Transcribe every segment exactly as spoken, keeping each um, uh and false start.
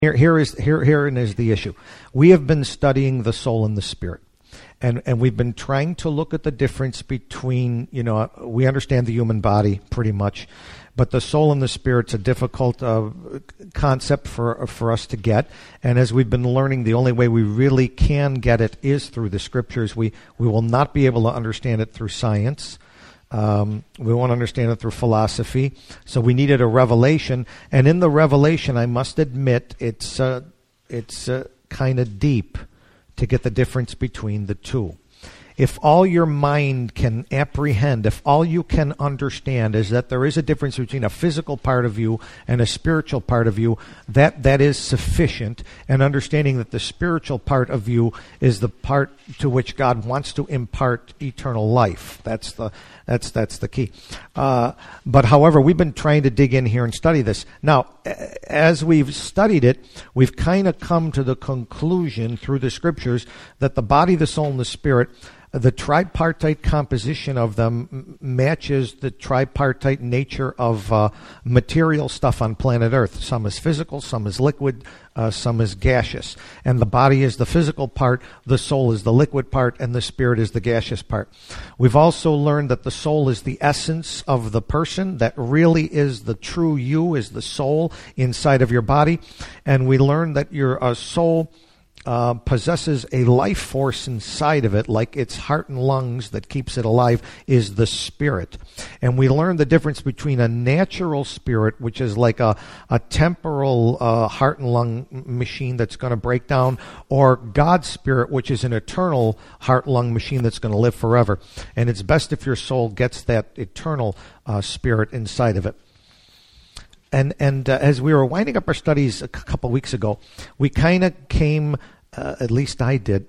Here, here is here, herein is the issue. We have been studying the soul and the spirit, and and we've been trying to look at the difference between, you know, we understand the human body pretty much, but the soul and the spirit's a difficult uh, concept for for us to get. And as we've been learning, the only way we really can get it is through the scriptures. We we will not be able to understand it through science. Um, we won't understand it through philosophy. So we needed a revelation. And in the revelation, I must admit, it's uh, it's uh, kind of deep to get the difference between the two. If all your mind can apprehend, if all you can understand is that there is a difference between a physical part of you and a spiritual part of you, that that is sufficient. And understanding that the spiritual part of you is the part to which God wants to impart eternal life. That's the that's that's the key. Uh, but however, we've been trying to dig in here and study this. Now, as we've studied it, we've kind of come to the conclusion through the scriptures that the body, the soul, and the spirit, the tripartite composition of them matches the tripartite nature of uh, material stuff on planet Earth. Some is physical, some is liquid, uh, some is gaseous. And the body is the physical part, the soul is the liquid part, and the spirit is the gaseous part. We've also learned that the soul is the essence of the person, that really is the true you, is the soul inside of your body. And we learned that your uh, soul Uh, possesses a life force inside of it, like its heart and lungs that keeps it alive, is the spirit. And we learned the difference between a natural spirit, which is like a, a temporal uh, heart and lung machine that's going to break down, or God's spirit, which is an eternal heart and lung machine that's going to live forever. And it's best if your soul gets that eternal uh, spirit inside of it. And and uh, as we were winding up our studies a c- couple weeks ago, we kind of came, uh, at least I did,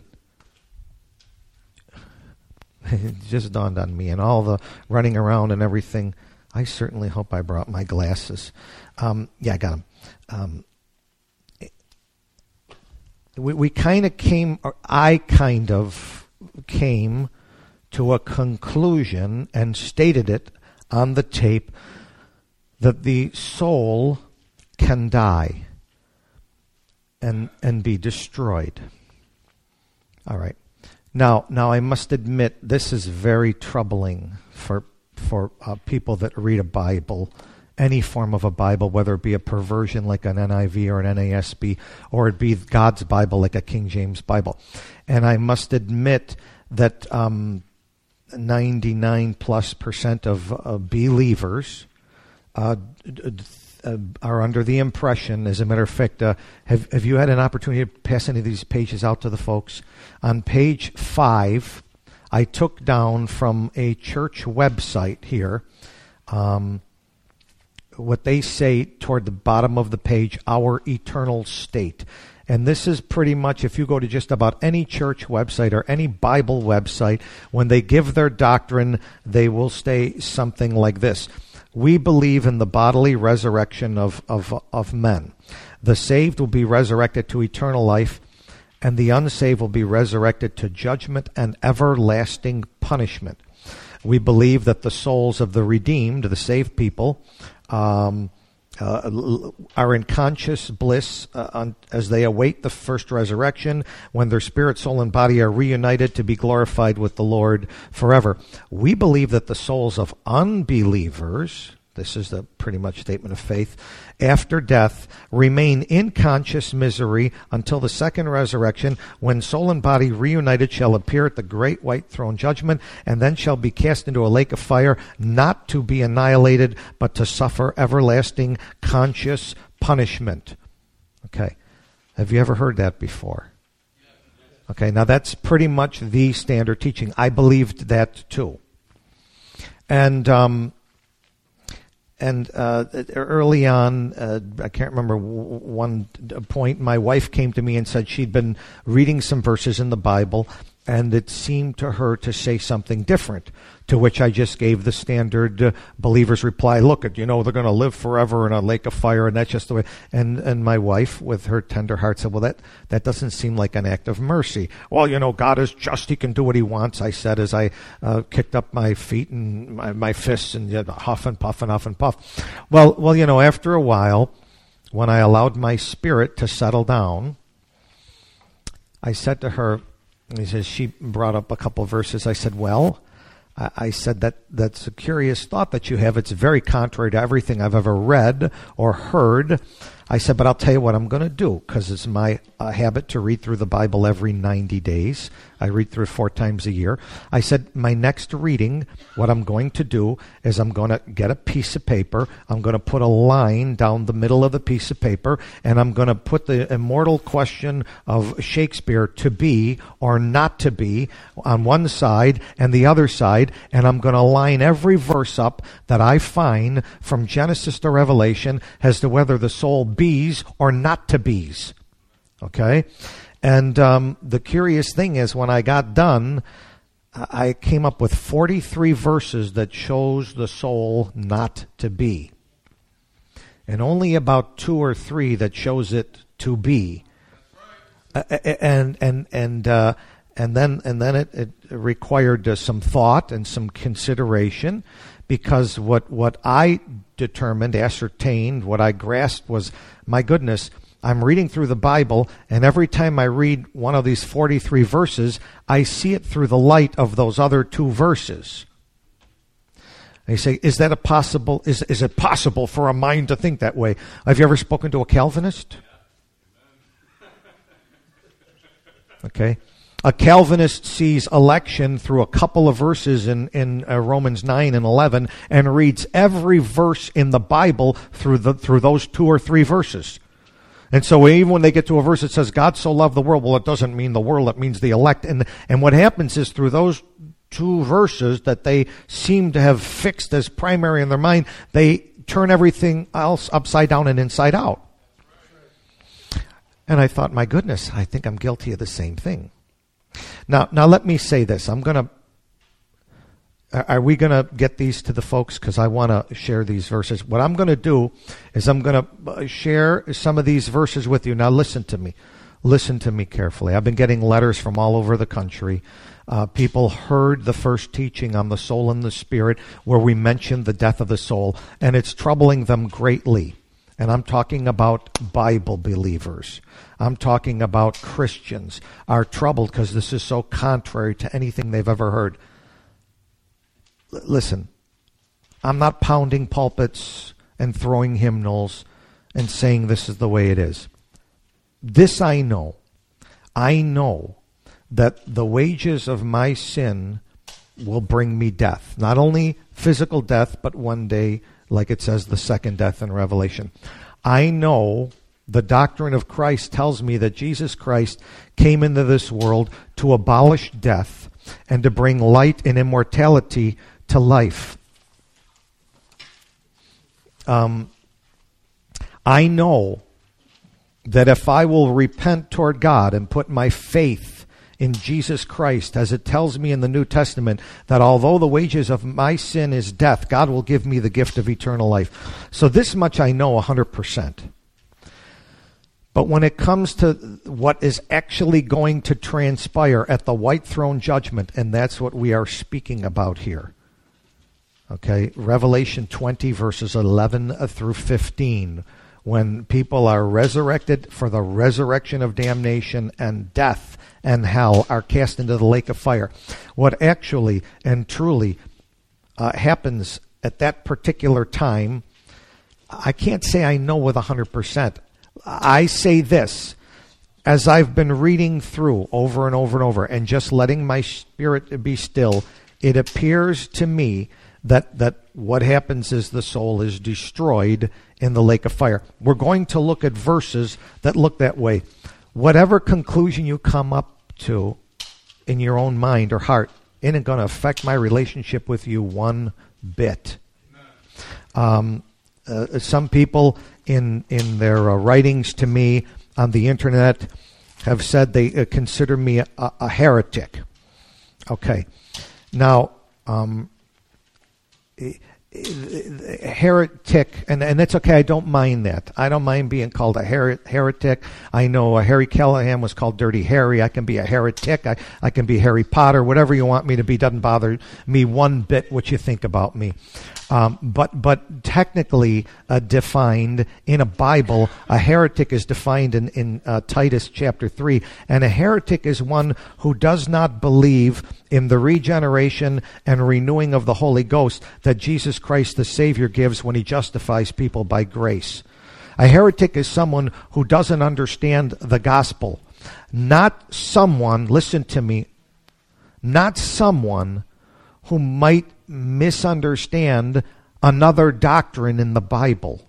it just dawned on me, and all the running around and everything, I certainly hope I brought my glasses. Um, yeah, I got them. Um, we we kind of came, or I kind of came to a conclusion and stated it on the tape, that the soul can die and and be destroyed. All right. Now, now I must admit, this is very troubling for for uh, people that read a Bible, any form of a Bible, whether it be a perversion like an N I V or an N A S B, or it be God's Bible like a King James Bible. And I must admit that um, ninety-nine plus percent of uh, believers Uh, uh, are under the impression, as a matter of fact, uh, have, have you had an opportunity to pass any of these pages out to the folks? On page five, I took down from a church website here um, what they say toward the bottom of the page, our eternal state. And this is pretty much, if you go to just about any church website or any Bible website, when they give their doctrine, they will say something like this. We believe in the bodily resurrection of, of, of men. The saved will be resurrected to eternal life, and the unsaved will be resurrected to judgment and everlasting punishment. We believe that the souls of the redeemed, the saved people, um, uh, are in conscious bliss uh, on, as they await the first resurrection, when their spirit, soul, and body are reunited to be glorified with the Lord forever. We believe that the souls of unbelievers, this is the pretty much statement of faith, after death remain in conscious misery until the second resurrection, when soul and body reunited shall appear at the great white throne judgment, and then shall be cast into a lake of fire, not to be annihilated, but to suffer everlasting conscious punishment. Okay. Have you ever heard that before? Okay, now that's pretty much the standard teaching. I believed that too. And um And uh, early on, uh, I can't remember w- one point, my wife came to me and said she'd been reading some verses in the Bible, and it seemed to her to say something different, to which I just gave the standard uh, believer's reply, look, you know, they're going to live forever in a lake of fire, and that's just the way. And and my wife, with her tender heart, said, well, that, that doesn't seem like an act of mercy. Well, you know, God is just, he can do what he wants, I said, as I uh, kicked up my feet and my, my fists and you know, huff and puff and huff and puff. Well, well, you know, after a while, when I allowed my spirit to settle down, I said to her, he says, she brought up a couple of verses. I said, well, I, I said that that's a curious thought that you have. It's very contrary to everything I've ever read or heard. I said, but I'll tell you what I'm going to do, because it's my uh, habit to read through the Bible every ninety days. I read through it four times a year. I said, my next reading, what I'm going to do is I'm going to get a piece of paper. I'm going to put a line down the middle of the piece of paper, and I'm going to put the immortal question of Shakespeare, to be or not to be, on one side and the other side, and I'm going to line every verse up that I find from Genesis to Revelation as to whether the soul bees or not to bees. Okay? And um, the curious thing is, when I got done, I came up with forty-three verses that shows the soul not to be, and only about two or three that shows it to be. Uh, and and and uh, and then and then it, it required uh, some thought and some consideration, because what what I determined, ascertained, what I grasped was, my goodness, I'm reading through the Bible, and every time I read one of these forty-three verses, I see it through the light of those other two verses. And you say, is that a possible, is, is it possible for a mind to think that way? Have you ever spoken to a Calvinist? Okay. A Calvinist sees election through a couple of verses in, in uh, Romans nine and eleven, and reads every verse in the Bible through the through those two or three verses. And so even when they get to a verse that says, God so loved the world, well, it doesn't mean the world, it means the elect. And, and what happens is, through those two verses that they seem to have fixed as primary in their mind, they turn everything else upside down and inside out. And I thought, my goodness, I think I'm guilty of the same thing. Now, now let me say this. I'm going to, are we going to get these to the folks? Because I want to share these verses. What I'm going to do is I'm going to share some of these verses with you. Now listen to me. Listen to me carefully. I've been getting letters from all over the country. Uh, people heard the first teaching on the soul and the spirit, where we mentioned the death of the soul, and it's troubling them greatly. And I'm talking about Bible believers. I'm talking about Christians are troubled because this is so contrary to anything they've ever heard. L- listen, I'm not pounding pulpits and throwing hymnals and saying this is the way it is. This I know. I know that the wages of my sin will bring me death. Not only physical death, but one day, like it says, the second death in Revelation. I know the doctrine of Christ tells me that Jesus Christ came into this world to abolish death and to bring light and immortality to life. Um, I know that if I will repent toward God and put my faith in Jesus Christ, as it tells me in the New Testament, that although the wages of my sin is death, God will give me the gift of eternal life. So this much I know one hundred percent. But when it comes to what is actually going to transpire at the white throne judgment, and that's what we are speaking about here. Okay, Revelation twenty, verses eleven through fifteen. When people are resurrected for the resurrection of damnation, and death and hell are cast into the lake of fire. What actually and truly uh, happens at that particular time, I can't say I know with one hundred percent. I say this, as I've been reading through over and over and over and just letting my spirit be still, it appears to me that that what happens is the soul is destroyed in the lake of fire. We're going to look at verses that look that way. Whatever conclusion you come up to in your own mind or heart, it ain't going to affect my relationship with you one bit. Um, uh, some people in in their uh, writings to me on the internet have said they uh, consider me a, a heretic. Okay. Now, um, heretic, and, and that's okay, I don't mind that. I don't mind being called a her- heretic. I know uh, Harry Callahan was called Dirty Harry. I can be a heretic. I, I can be Harry Potter. Whatever you want me to be doesn't bother me one bit what you think about me. Um, but but technically uh, defined in a Bible, a heretic is defined in, in uh, Titus chapter three. And a heretic is one who does not believe in the regeneration and renewing of the Holy Ghost that Jesus Christ the Savior gives when he justifies people by grace. A heretic is someone who doesn't understand the gospel. Not someone, listen to me, not someone who might misunderstand another doctrine in the Bible.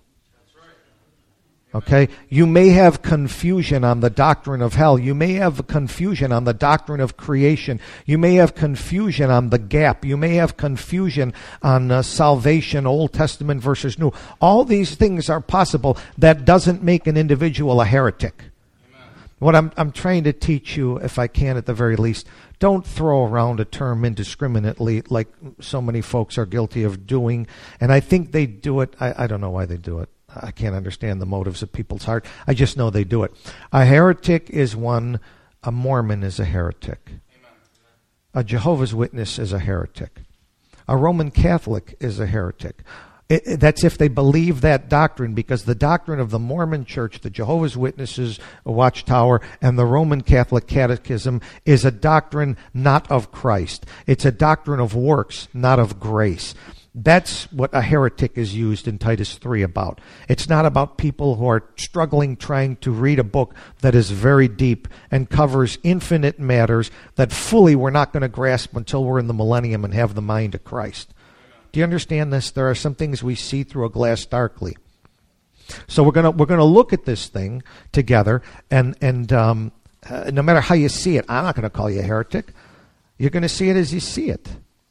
Okay? You may have confusion on the doctrine of hell. You may have confusion on the doctrine of creation. You may have confusion on the gap. You may have confusion on uh, salvation, Old Testament versus New. All these things are possible. That doesn't make an individual a heretic. What I'm I'm trying to teach you, if I can at the very least, don't throw around a term indiscriminately like so many folks are guilty of doing. And I think they do it. I, I don't know why they do it. I can't understand the motives of people's heart. I just know they do it. A heretic is one, a Mormon is a heretic. Amen. A Jehovah's Witness is a heretic. A Roman Catholic is a heretic. It, it, that's if they believe that doctrine, because the doctrine of the Mormon Church, the Jehovah's Witnesses Watchtower, and the Roman Catholic Catechism is a doctrine not of Christ. It's a doctrine of works, not of grace. That's what a heretic is used in Titus three about. It's not about people who are struggling trying to read a book that is very deep and covers infinite matters that fully we're not going to grasp until we're in the millennium and have the mind of Christ. Do you understand this? There are some things we see through a glass darkly. So we're gonna we're gonna look at this thing together, and and um, uh, no matter how you see it, I'm not going to call you a heretic. You're going to see it as you see it.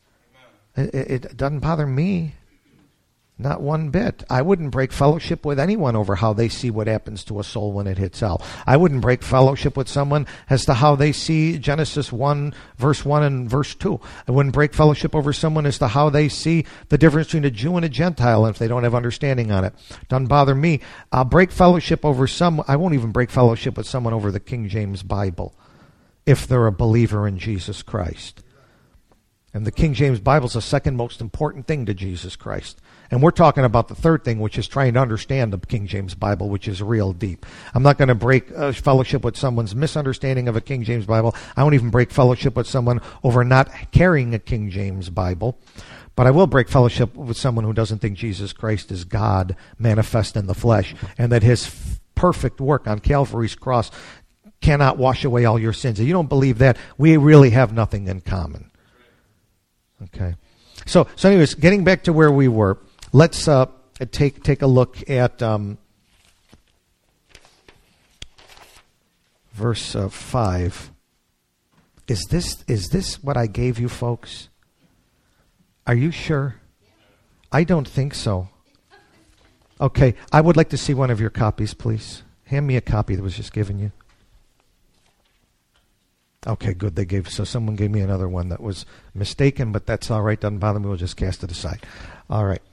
It, it doesn't bother me, not one bit. I wouldn't break fellowship with anyone over how they see what happens to a soul when it hits hell. I wouldn't break fellowship with someone as to how they see Genesis one, verse one and verse two. I wouldn't break fellowship over someone as to how they see the difference between a Jew and a Gentile if they don't have understanding on it. Doesn't bother me. I'll break fellowship over some. I won't even break fellowship with someone over the King James Bible if they're a believer in Jesus Christ. And the King James Bible is the second most important thing to Jesus Christ. And we're talking about the third thing, which is trying to understand the King James Bible, which is real deep. I'm not going to break uh, fellowship with someone's misunderstanding of a King James Bible. I won't even break fellowship with someone over not carrying a King James Bible. But I will break fellowship with someone who doesn't think Jesus Christ is God manifest in the flesh, and that his f- perfect work on Calvary's cross cannot wash away all your sins. If you don't believe that, we really have nothing in common. Okay, so so anyways, getting back to where we were, let's uh, take take a look at um, verse uh, five. Is this is this what I gave you, folks? Are you sure? I don't think so. Okay, I would like to see one of your copies, please. Hand me a copy that was just given you. Okay, good. They gave so someone gave me another one that was mistaken, but that's all right. Doesn't bother me. We'll just cast it aside. All right.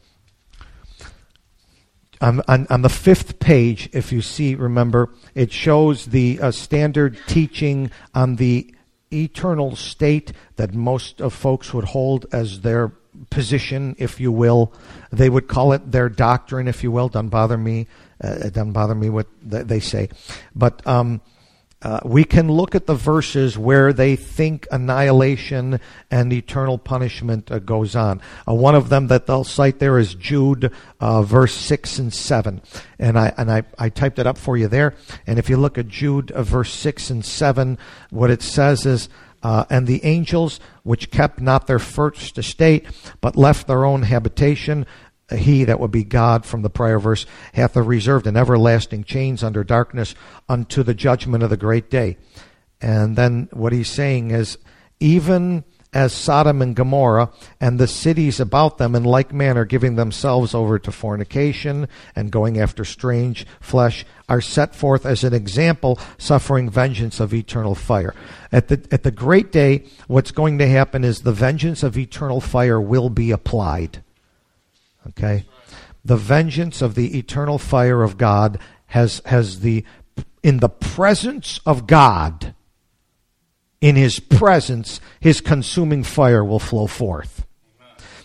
On, on, on the fifth page, if you see, remember, it shows the uh, standard teaching on the eternal state that most of folks would hold as their position, if you will. They would call it their doctrine, if you will. Doesn't bother me. Uh, it doesn't bother me what they say, but. Um, Uh, we can look at the verses where they think annihilation and eternal punishment uh, goes on. Uh, one of them that they'll cite there is Jude, uh, verse six and seven, and I and I, I typed it up for you there. And if you look at Jude, uh, verse six and seven, what it says is, uh, "And the angels which kept not their first estate, but left their own habitation." He, that would be God from the prior verse, hath a reserved in everlasting chains under darkness unto the judgment of the great day. And then what he's saying is, even as Sodom and Gomorrah and the cities about them in like manner giving themselves over to fornication and going after strange flesh, are set forth as an example, suffering vengeance of eternal fire. At the at the great day, what's going to happen is the vengeance of eternal fire will be applied. Okay, the vengeance of the eternal fire of God has has the in the presence of God. In his presence, his consuming fire will flow forth.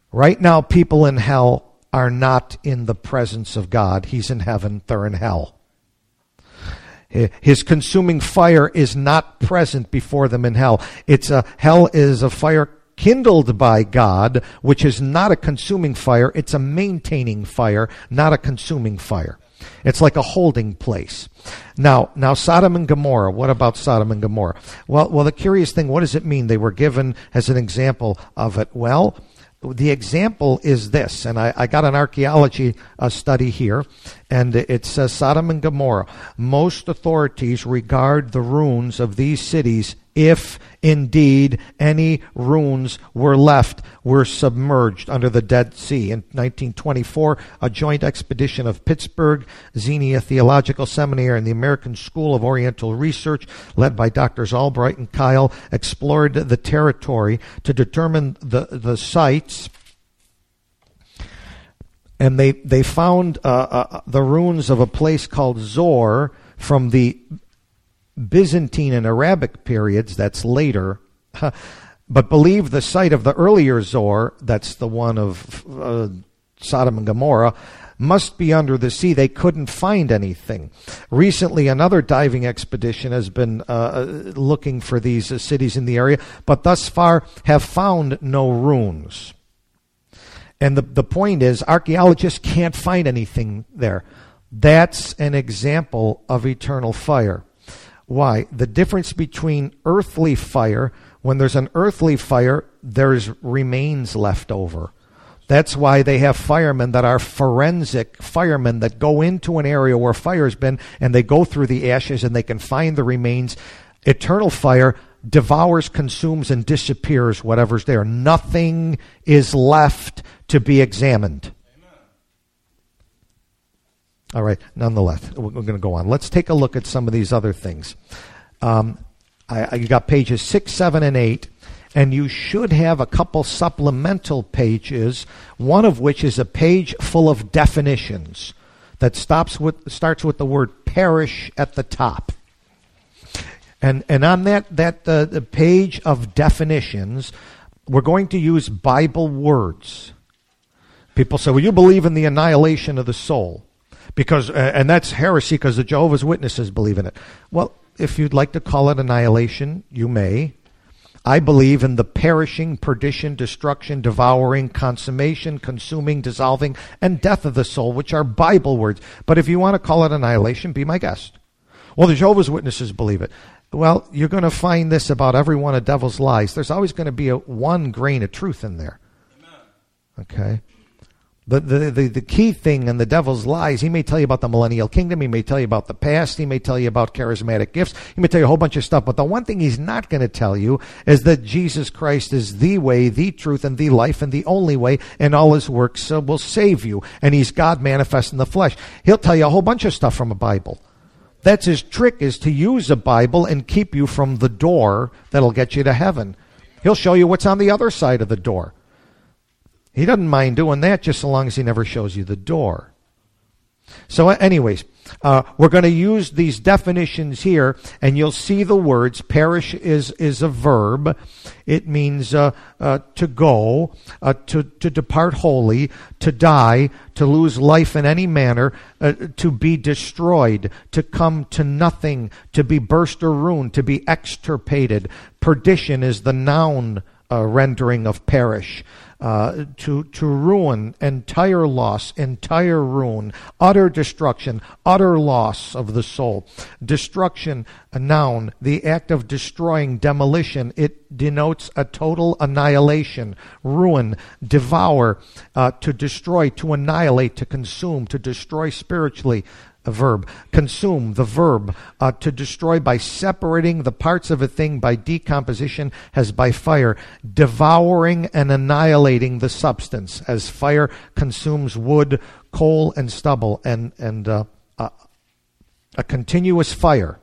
Right now, people in hell are not in the presence of God. He's in heaven, they're in hell. His consuming fire is not present before them in hell. It's a hell is a fire kindled by God, which is not a consuming fire. It's a maintaining fire, not a consuming fire. It's like a holding place. Now, now Sodom and Gomorrah. What about Sodom and Gomorrah? Well, well, the curious thing, what does it mean? They were given as an example of it. Well, the example is this, and I, I got an archaeology uh, study here, and it says Sodom and Gomorrah. Most authorities regard the ruins of these cities, if indeed any ruins were left, were submerged under the Dead Sea. In nineteen twenty-four, a joint expedition of Pittsburgh, Xenia Theological Seminary, and the American School of Oriental Research, led by Doctors Albright and Kyle, explored the territory to determine the, the sites. And they, they found uh, uh, the ruins of a place called Zor from the Byzantine and Arabic periods, that's later, but believe the site of the earlier Zor, that's the one of uh, Sodom and Gomorrah, must be under the sea. They couldn't find anything. Recently, another diving expedition has been uh, looking for these uh, cities in the area, but thus far have found no ruins. And the, the point is, archaeologists can't find anything there. That's an example of eternal fire. Why? The difference between earthly fire, when there's an earthly fire, there's remains left over. That's why they have firemen that are forensic firemen that go into an area where fire's been, and they go through the ashes and they can find the remains. Eternal fire devours, consumes, and disappears whatever's there. Nothing is left to be examined. All right, nonetheless, we're going to go on. Let's take a look at some of these other things. Um, I, I, you got pages six, seven, and eight, and you should have a couple supplemental pages, one of which is a page full of definitions that stops with, starts with the word perish at the top. And, and on that, that uh, the page of definitions, we're going to use Bible words. People say, well, you believe in the annihilation of the soul. Because, uh, and that's heresy because the Jehovah's Witnesses believe in it. Well, if you'd like to call it annihilation, you may. I believe in the perishing, perdition, destruction, devouring, consummation, consuming, dissolving, and death of the soul, which are Bible words. But if you want to call it annihilation, be my guest. Well, the Jehovah's Witnesses believe it. Well, you're going to find this about every one of devil's lies. There's always going to be a one grain of truth in there. Okay? The, the, the, the key thing in the devil's lies, he may tell you about the millennial kingdom, he may tell you about the past, he may tell you about charismatic gifts, he may tell you a whole bunch of stuff, but the one thing he's not going to tell you is that Jesus Christ is the way, the truth, and the life, and the only way, and all his works uh, will save you, and he's God manifest in the flesh. He'll tell you a whole bunch of stuff from a Bible. That's his trick, is to use a Bible and keep you from the door that'll get you to heaven. He'll show you what's on the other side of the door. He doesn't mind doing that just so long as he never shows you the door. So anyways, uh, we're going to use these definitions here, and you'll see the words. Perish is, is a verb. It means uh, uh, to go, uh, to, to depart wholly, to die, to lose life in any manner, uh, to be destroyed, to come to nothing, to be burst or ruined, to be extirpated. Perdition is the noun uh, rendering of perish. Uh, to to ruin, entire loss, entire ruin, utter destruction, utter loss of the soul. Destruction, a noun, the act of destroying, demolition. It denotes a total annihilation, ruin, devour, uh, to destroy, to annihilate, to consume, to destroy spiritually. A verb. Consume, the verb, uh, to destroy by separating the parts of a thing by decomposition as by fire, devouring and annihilating the substance as fire consumes wood, coal, and stubble, and, and uh, uh, a continuous fire,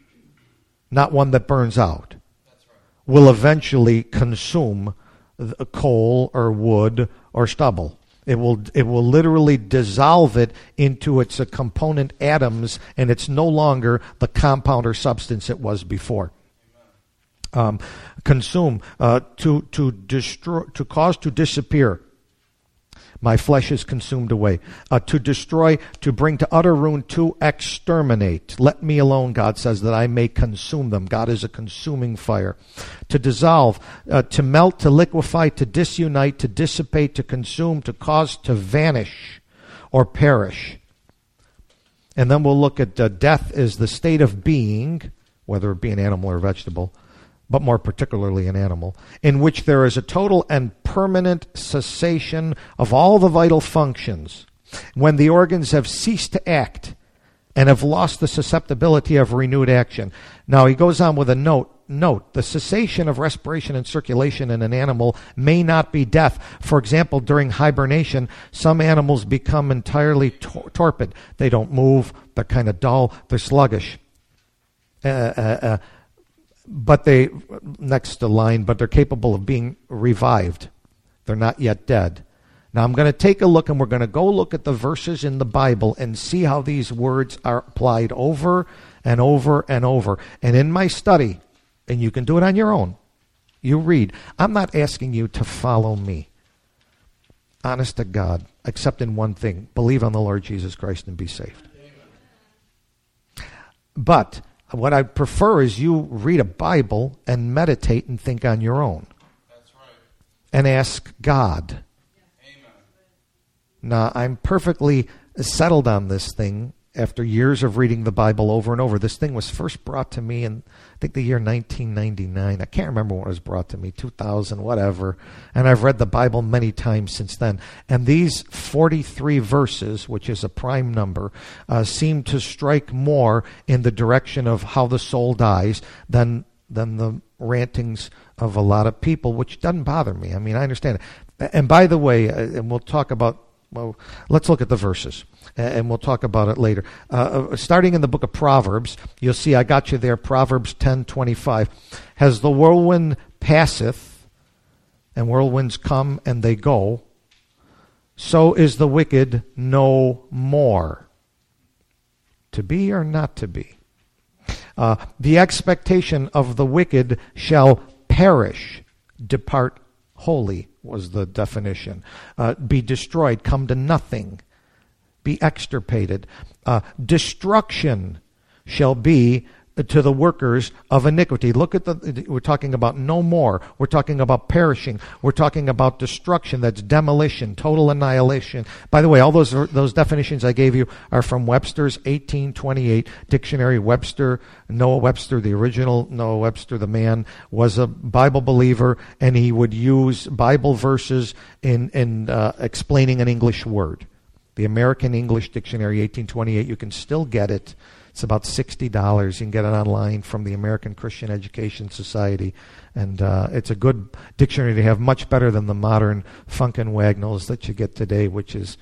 not one that burns out, That's right. will eventually consume the coal or wood or stubble. It will it will literally dissolve it into its uh, component atoms, and it's no longer the compound or substance it was before. Um, consume, uh, to to destroy, to cause to disappear. My flesh is consumed away. Uh, to destroy, to bring to utter ruin, to exterminate. Let me alone, God says, that I may consume them. God is a consuming fire. To dissolve, uh, to melt, to liquefy, to disunite, to dissipate, to consume, to cause to vanish or perish. And then we'll look at uh, death is the state of being, whether it be an animal or vegetable, but more particularly an animal, in which there is a total and permanent cessation of all the vital functions, when the organs have ceased to act and have lost the susceptibility of renewed action. Now he goes on with a note. Note, the cessation of respiration and circulation in an animal may not be death. For example, during hibernation, some animals become entirely tor- torpid. They don't move. They're kind of dull. They're sluggish. Uh, uh, uh, But they, next line, but they're capable of being revived. They're not yet dead. Now I'm going to take a look, and we're going to go look at the verses in the Bible and see how these words are applied over and over and over. And in my study, and you can do it on your own, you read. I'm not asking you to follow me. Honest to God, except in one thing. Believe on the Lord Jesus Christ and be saved. But what I prefer is you read a Bible and meditate and think on your own. That's right. And ask God. Amen. Now, I'm perfectly settled on this thing after years of reading the Bible over and over. This thing was first brought to me in, I think, the year nineteen ninety-nine. I can't remember when it was brought to me, two thousand, whatever. And I've read the Bible many times since then. And these forty-three verses, which is a prime number, uh, seem to strike more in the direction of how the soul dies than than the rantings of a lot of people, which doesn't bother me. I mean, I understand it. And by the way, uh, and we'll talk about, well, let's look at the verses, and we'll talk about it later. Uh, starting in the book of Proverbs, you'll see I got you there, Proverbs ten twenty-five. As the whirlwind passeth, and whirlwinds come and they go, so is the wicked no more. To be or not to be? Uh, the expectation of the wicked shall perish, depart wholly was the definition. Uh, be destroyed, come to nothing, be extirpated. Uh, destruction shall be to the workers of iniquity. Look at the, we're talking about no more. We're talking about perishing. We're talking about destruction. That's demolition, total annihilation. By the way, all those those definitions I gave you are from Webster's eighteen twenty-eight dictionary. Webster, Noah Webster, the original Noah Webster, the man, was a Bible believer, and he would use Bible verses in, in uh, explaining an English word. The American English Dictionary, eighteen twenty-eight, you can still get it. It's about sixty dollars. You can get it online from the American Christian Education Society. And uh, it's a good dictionary to have, much better than the modern Funkin' Wagnalls that you get today, which is,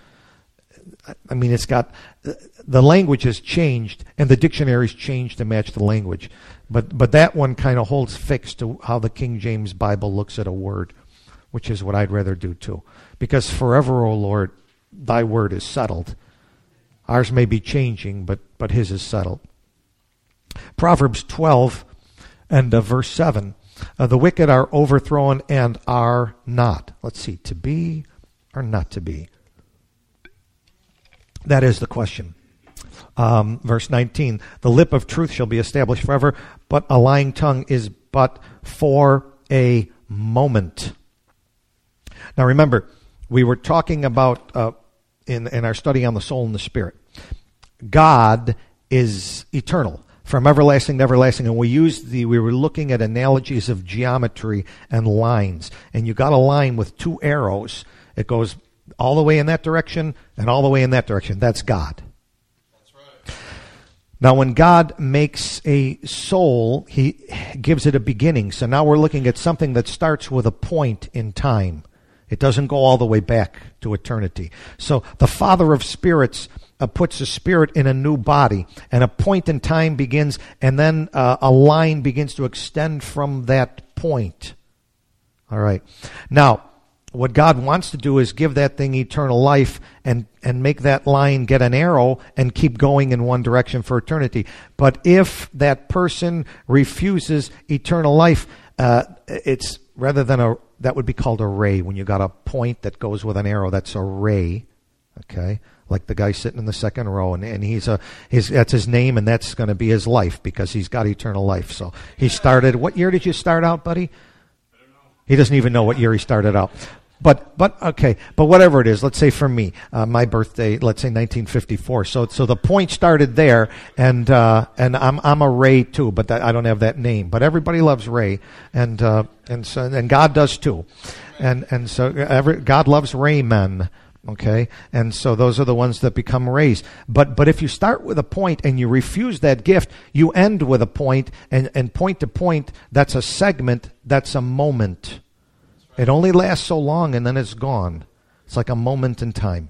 I mean, it's got, the language has changed, and the dictionary's changed to match the language. But, but that one kind of holds fixed to how the King James Bible looks at a word, which is what I'd rather do too. Because forever, O Lord, thy word is settled. Ours may be changing, but, but his is settled. Proverbs twelve and uh, verse seven. Uh, the wicked are overthrown and are not. Let's see, to be or not to be? That is the question. Um, verse nineteen. The lip of truth shall be established forever, but a lying tongue is but for a moment. Now remember, we were talking about, uh, in, in our study on the soul and the spirit, God is eternal, from everlasting to everlasting. And we used the, we were looking at analogies of geometry and lines. And you got a line with two arrows. It goes all the way in that direction and all the way in that direction. That's God. That's right. Now, when God makes a soul, he gives it a beginning. So now we're looking at something that starts with a point in time. It doesn't go all the way back to eternity. So the Father of spirits uh, puts a spirit in a new body, and a point in time begins, and then uh, a line begins to extend from that point. All right. Now, what God wants to do is give that thing eternal life and, and make that line get an arrow and keep going in one direction for eternity. But if that person refuses eternal life, uh, it's rather than a that would be called a ray. When you got a point that goes with an arrow, that's a ray. Okay, like the guy sitting in the second row, and, and he's a his that's his name, and that's going to be his life because he's got eternal life. So he started. What year did you start out, buddy? I don't know. He doesn't even know what year he started out. But but okay, but whatever it is, let's say for me, uh, my birthday, let's say nineteen fifty-four. So so the point started there, and uh, and I'm I'm a Ray too, but that, I don't have that name. But everybody loves Ray, and uh, and so and God does too, and and so every, God loves Raymen. Okay, and so those are the ones that become rays. But but if you start with a point and you refuse that gift, you end with a point, and, and point to point, that's a segment, that's a moment. It only lasts so long, and then it's gone. It's like a moment in time.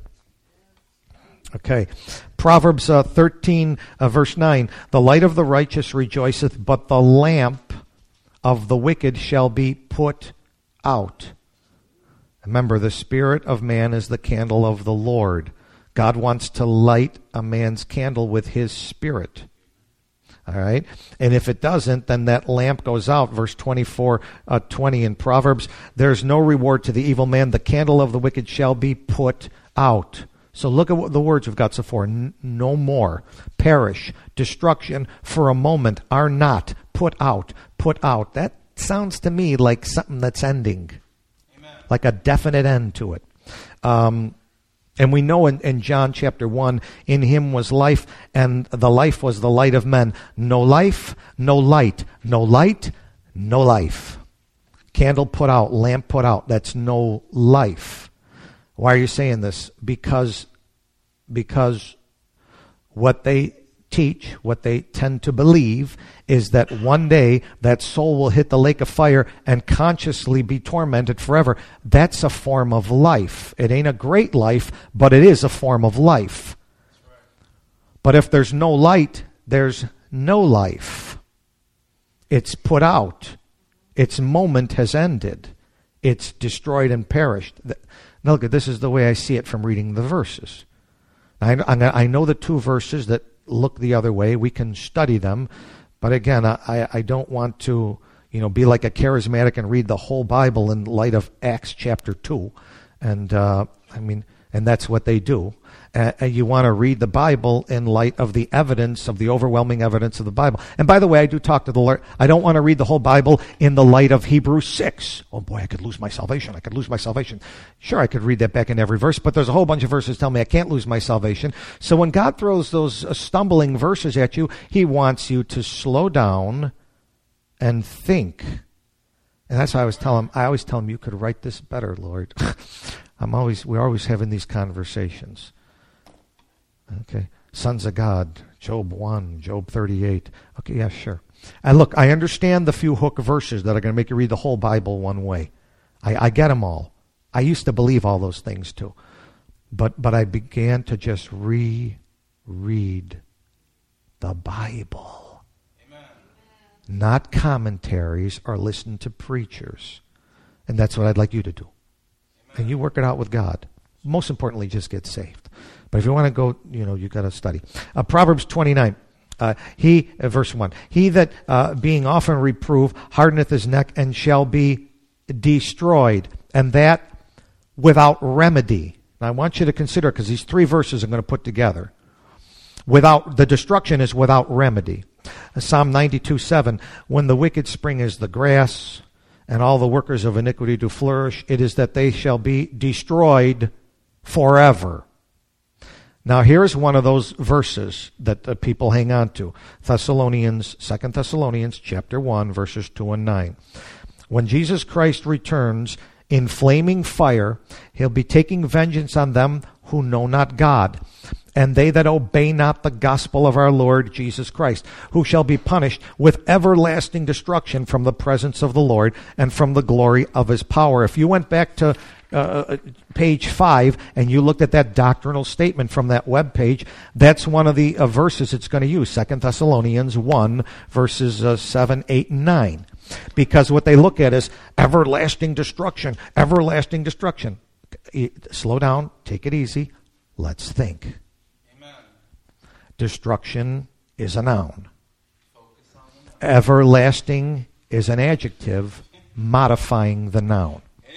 Okay, Proverbs uh, thirteen, uh, verse nine, the light of the righteous rejoiceth, but the lamp of the wicked shall be put out. Remember, the spirit of man is the candle of the Lord. God wants to light a man's candle with his spirit. All right? And if it doesn't, then that lamp goes out. Verse twenty-four, uh, twenty in Proverbs, there's no reward to the evil man. The candle of the wicked shall be put out. So look at what the words we've got so far. N- no more. Perish. Destruction. For a moment. Are not. Put out. Put out. That sounds to me like something that's ending. Like a definite end to it. Um, and we know in, in John chapter one, in him was life, and the life was the light of men. No life, no light. No light, no life. Candle put out, lamp put out. That's no life. Why are you saying this? Because, because what they teach, what they tend to believe, is that one day that soul will hit the lake of fire and consciously be tormented forever. That's a form of life. It ain't a great life, but it is a form of life. Right. But if there's no light, there's no life. It's put out. Its moment has ended. It's destroyed and perished. Now look, this is the way I see it from reading the verses. I, I know the two verses that look the other way. We can study them. But again, I, I don't want to, you know, be like a charismatic and read the whole Bible in light of Acts chapter two. And, uh, I mean, and that's what they do. Uh, you want to read the Bible in light of the evidence, of the overwhelming evidence of the Bible. And by the way, I do talk to the Lord. I don't want to read the whole Bible in the light of Hebrews six. Oh boy, I could lose my salvation. I could lose my salvation. Sure, I could read that back in every verse, but there's a whole bunch of verses tell me I can't lose my salvation. So when God throws those uh, stumbling verses at you, he wants you to slow down and think. And that's why I always tell him, I always tell him, you could write this better, Lord. I'm always, we're always having these conversations. Okay, sons of God, Job one, Job thirty-eight. Okay, yeah, sure. And look, I understand the few hook verses that are going to make you read the whole Bible one way. I, I get them all. I used to believe all those things too. But but I began to just reread the Bible. Amen. Not commentaries or listen to preachers. And that's what I'd like you to do. Amen. And you work it out with God. Most importantly, just get saved. But if you want to go, you know, you've got to study. Uh, Proverbs twenty-nine, uh, he, uh, verse one, he that uh, being often reproved hardeneth his neck and shall be destroyed, and that without remedy. Now I want you to consider, because these three verses I'm going to put together. Without, the destruction is without remedy. Uh, Psalm ninety-two, seven, when the wicked spring as the grass, and all the workers of iniquity do flourish, it is that they shall be destroyed forever. Now here's one of those verses that uh, people hang on to. Thessalonians, Second Thessalonians chapter one, verses two and nine. When Jesus Christ returns in flaming fire, he'll be taking vengeance on them who know not God, and they that obey not the gospel of our Lord Jesus Christ, who shall be punished with everlasting destruction from the presence of the Lord and from the glory of his power. If you went back to uh, page five and you looked at that doctrinal statement from that web page, that's one of the uh, verses it's going to use, Second Thessalonians one, verses uh, seven, eight, and nine. Because what they look at is everlasting destruction, everlasting destruction. Slow down, take it easy, let's think. Amen. Destruction is a noun. Everlasting is an adjective modifying the noun.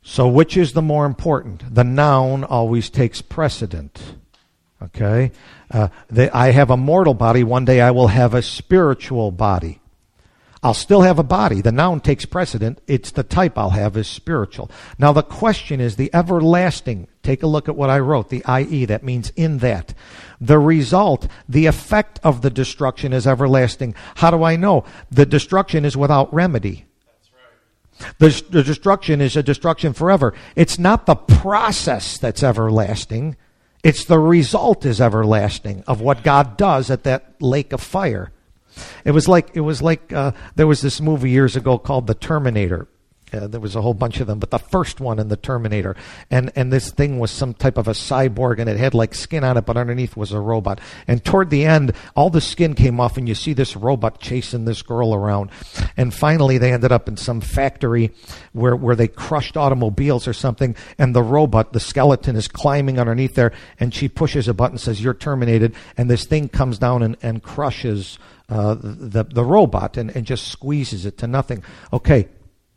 So which is the more important? The noun always takes precedent. Okay? Uh, the, I have a mortal body. One day I will have a spiritual body. I'll still have a body. The noun takes precedent. It's the type I'll have is spiritual. Now the question is the everlasting. Take a look at what I wrote, the I E. That means in that. The result, the effect of the destruction is everlasting. How do I know? The destruction is without remedy. The, the destruction is a destruction forever. It's not the process that's everlasting. It's the result is everlasting of what God does at that lake of fire. It was like it was like uh, there was this movie years ago called The Terminator. Uh, there was a whole bunch of them, but the first one in The Terminator, and and this thing was some type of a cyborg, and it had like skin on it, but underneath was a robot. And toward the end, all the skin came off, and you see this robot chasing this girl around. And finally, they ended up in some factory where where they crushed automobiles or something, and the robot, the skeleton, is climbing underneath there, and she pushes a button, says, "You're terminated," and this thing comes down and, and crushes uh, the the robot and, and just squeezes it to nothing. Okay.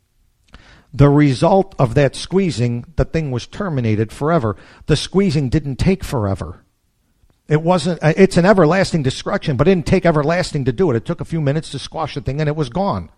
The result of that squeezing, the thing was terminated forever. The squeezing didn't take forever. It wasn't, it's an everlasting destruction, but it didn't take everlasting to do it. It took a few minutes to squash the thing and it was gone.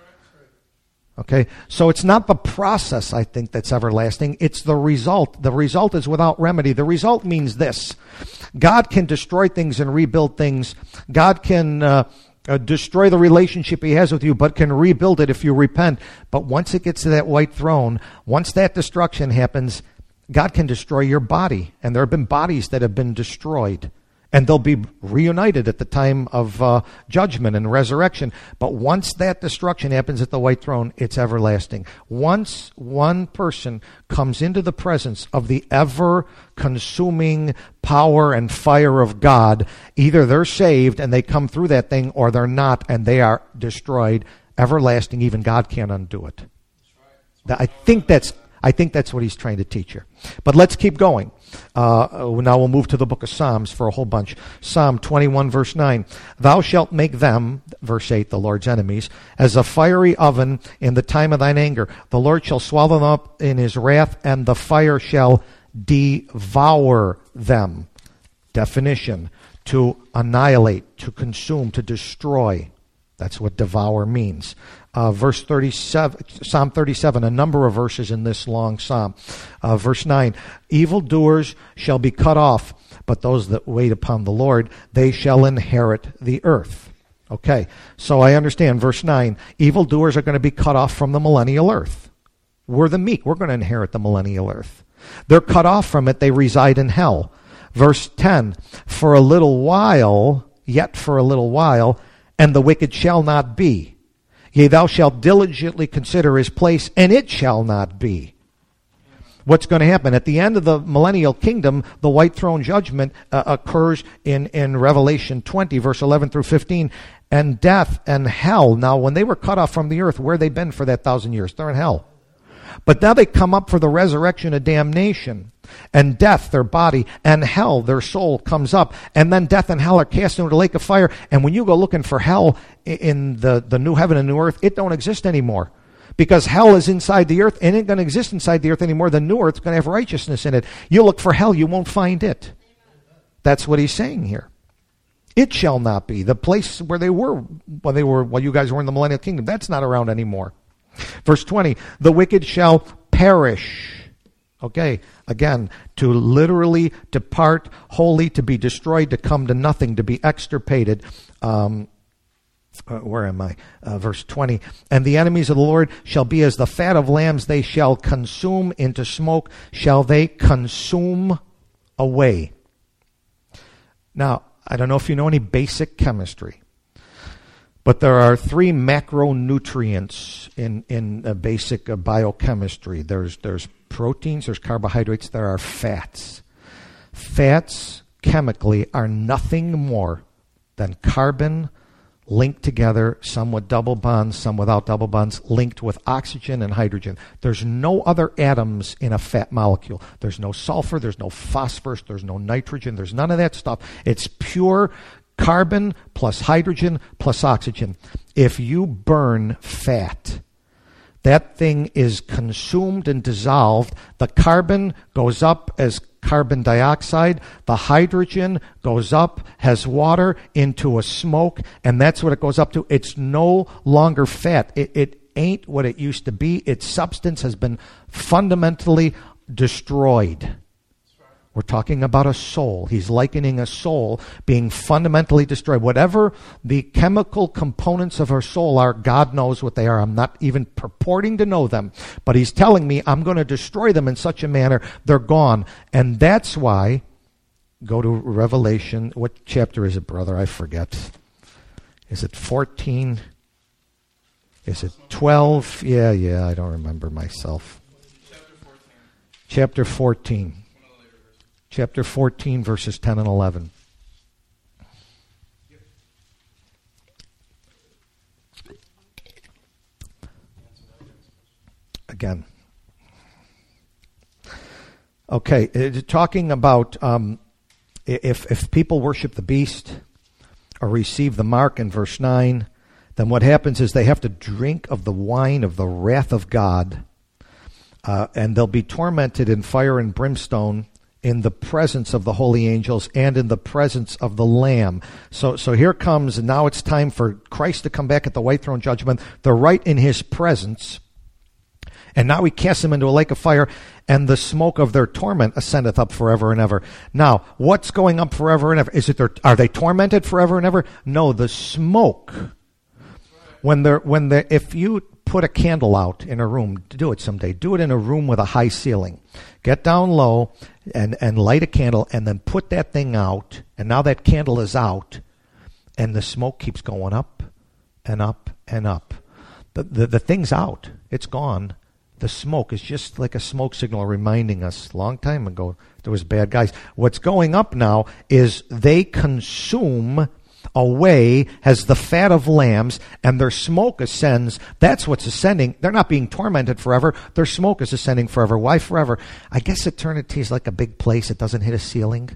Okay, so it's not the process, I think, that's everlasting. It's the result. The result is without remedy. The result means this. God can destroy things and rebuild things. God can uh, uh, destroy the relationship he has with you, but can rebuild it if you repent. But once it gets to that white throne, once that destruction happens, God can destroy your body. And there have been bodies that have been destroyed. And they'll be reunited at the time of uh, judgment and resurrection. But once that destruction happens at the white throne, it's everlasting. Once one person comes into the presence of the ever-consuming power and fire of God, either they're saved and they come through that thing, or they're not and they are destroyed. Everlasting, even God can't undo it. I think that's I think that's what he's trying to teach you. But let's keep going. Uh, now we'll move to the book of Psalms for a whole bunch. Psalm twenty-one, verse nine. Thou shalt make them, verse eight, the Lord's enemies, as a fiery oven in the time of thine anger. The Lord shall swallow them up in his wrath, and the fire shall devour them. Definition: to annihilate, to consume, to destroy. That's what devour means. Uh, verse thirty-seven, Psalm thirty-seven, a number of verses in this long psalm. Uh, verse nine, evildoers shall be cut off, but those that wait upon the Lord, they shall inherit the earth. Okay, so I understand verse nine, evildoers are going to be cut off from the millennial earth. We're the meek. We're going to inherit the millennial earth. They're cut off from it. They reside in hell. Verse ten, for a little while, yet for a little while, and the wicked shall not be. Yea, thou shalt diligently consider his place, and it shall not be. What's going to happen? At the end of the millennial kingdom, the white throne judgment uh, occurs in, in Revelation twenty, verse eleven through fifteen. And death and hell. Now, when they were cut off from the earth, where they been for that thousand years? They're in hell. But now they come up for the resurrection of damnation. And death, their body, and hell, their soul, comes up. And then death and hell are cast into the lake of fire. And when you go looking for hell in the, the new heaven and new earth, it don't exist anymore. Because hell is inside the earth and it ain't going to exist inside the earth anymore. The new earth's going to have righteousness in it. You look for hell, you won't find it. That's what he's saying here. It shall not be. The place where they were when they were while you guys were in the millennial kingdom, that's not around anymore. Verse twenty, the wicked shall perish. Okay, again, to literally depart wholly, to be destroyed, to come to nothing, to be extirpated. Um, uh, where am I? Uh, verse twenty, and the enemies of the Lord shall be as the fat of lambs, they shall consume into smoke, shall they consume away. Now, I don't know if you know any basic chemistry, but there are three macronutrients in, in uh, basic uh, biochemistry. There's, there's proteins, there's carbohydrates, there are fats. Fats, chemically, are nothing more than carbon linked together, some with double bonds, some without double bonds, linked with oxygen and hydrogen. There's no other atoms in a fat molecule. There's no sulfur, there's no phosphorus, there's no nitrogen, there's none of that stuff. It's pure carbon plus hydrogen plus oxygen. If you burn fat, that thing is consumed and dissolved. The carbon goes up as carbon dioxide. The hydrogen goes up, has water, into a smoke, and that's what it goes up to. It's no longer fat. It, it ain't what it used to be. Its substance has been fundamentally destroyed. We're talking about a soul. He's likening a soul being fundamentally destroyed. Whatever the chemical components of our soul are, God knows what they are. I'm not even purporting to know them. But he's telling me I'm going to destroy them in such a manner they're gone. And that's why, go to Revelation. What chapter is it, brother? I forget. Is it fourteen? Is it twelve? Yeah, yeah, I don't remember myself. Chapter fourteen. Chapter fourteen, verses ten and eleven. Again. Okay, it's talking about um, if, if people worship the beast or receive the mark in verse nine, then what happens is they have to drink of the wine of the wrath of God, uh, and they'll be tormented in fire and brimstone in the presence of the holy angels and in the presence of the Lamb. So so here comes, and now it's time for Christ to come back at the white throne judgment. They're right in his presence. And now he casts them into a lake of fire, and the smoke of their torment ascendeth up forever and ever. Now, what's going up forever and ever? Is it their, are they tormented forever and ever? No, the smoke. When they're when they if you put a candle out in a room, do it someday. Do it in a room with a high ceiling. Get down low and, and light a candle, and then put that thing out, and now that candle is out, and the smoke keeps going up and up and up. The, the, the thing's out. It's gone. The smoke is just like a smoke signal reminding us a long time ago there was bad guys. What's going up now is they consume away as the fat of lambs, and their smoke ascends. That's what's ascending. They're not being tormented forever. Their smoke is ascending forever. Why forever? I guess eternity is like a big place. It doesn't hit a ceiling.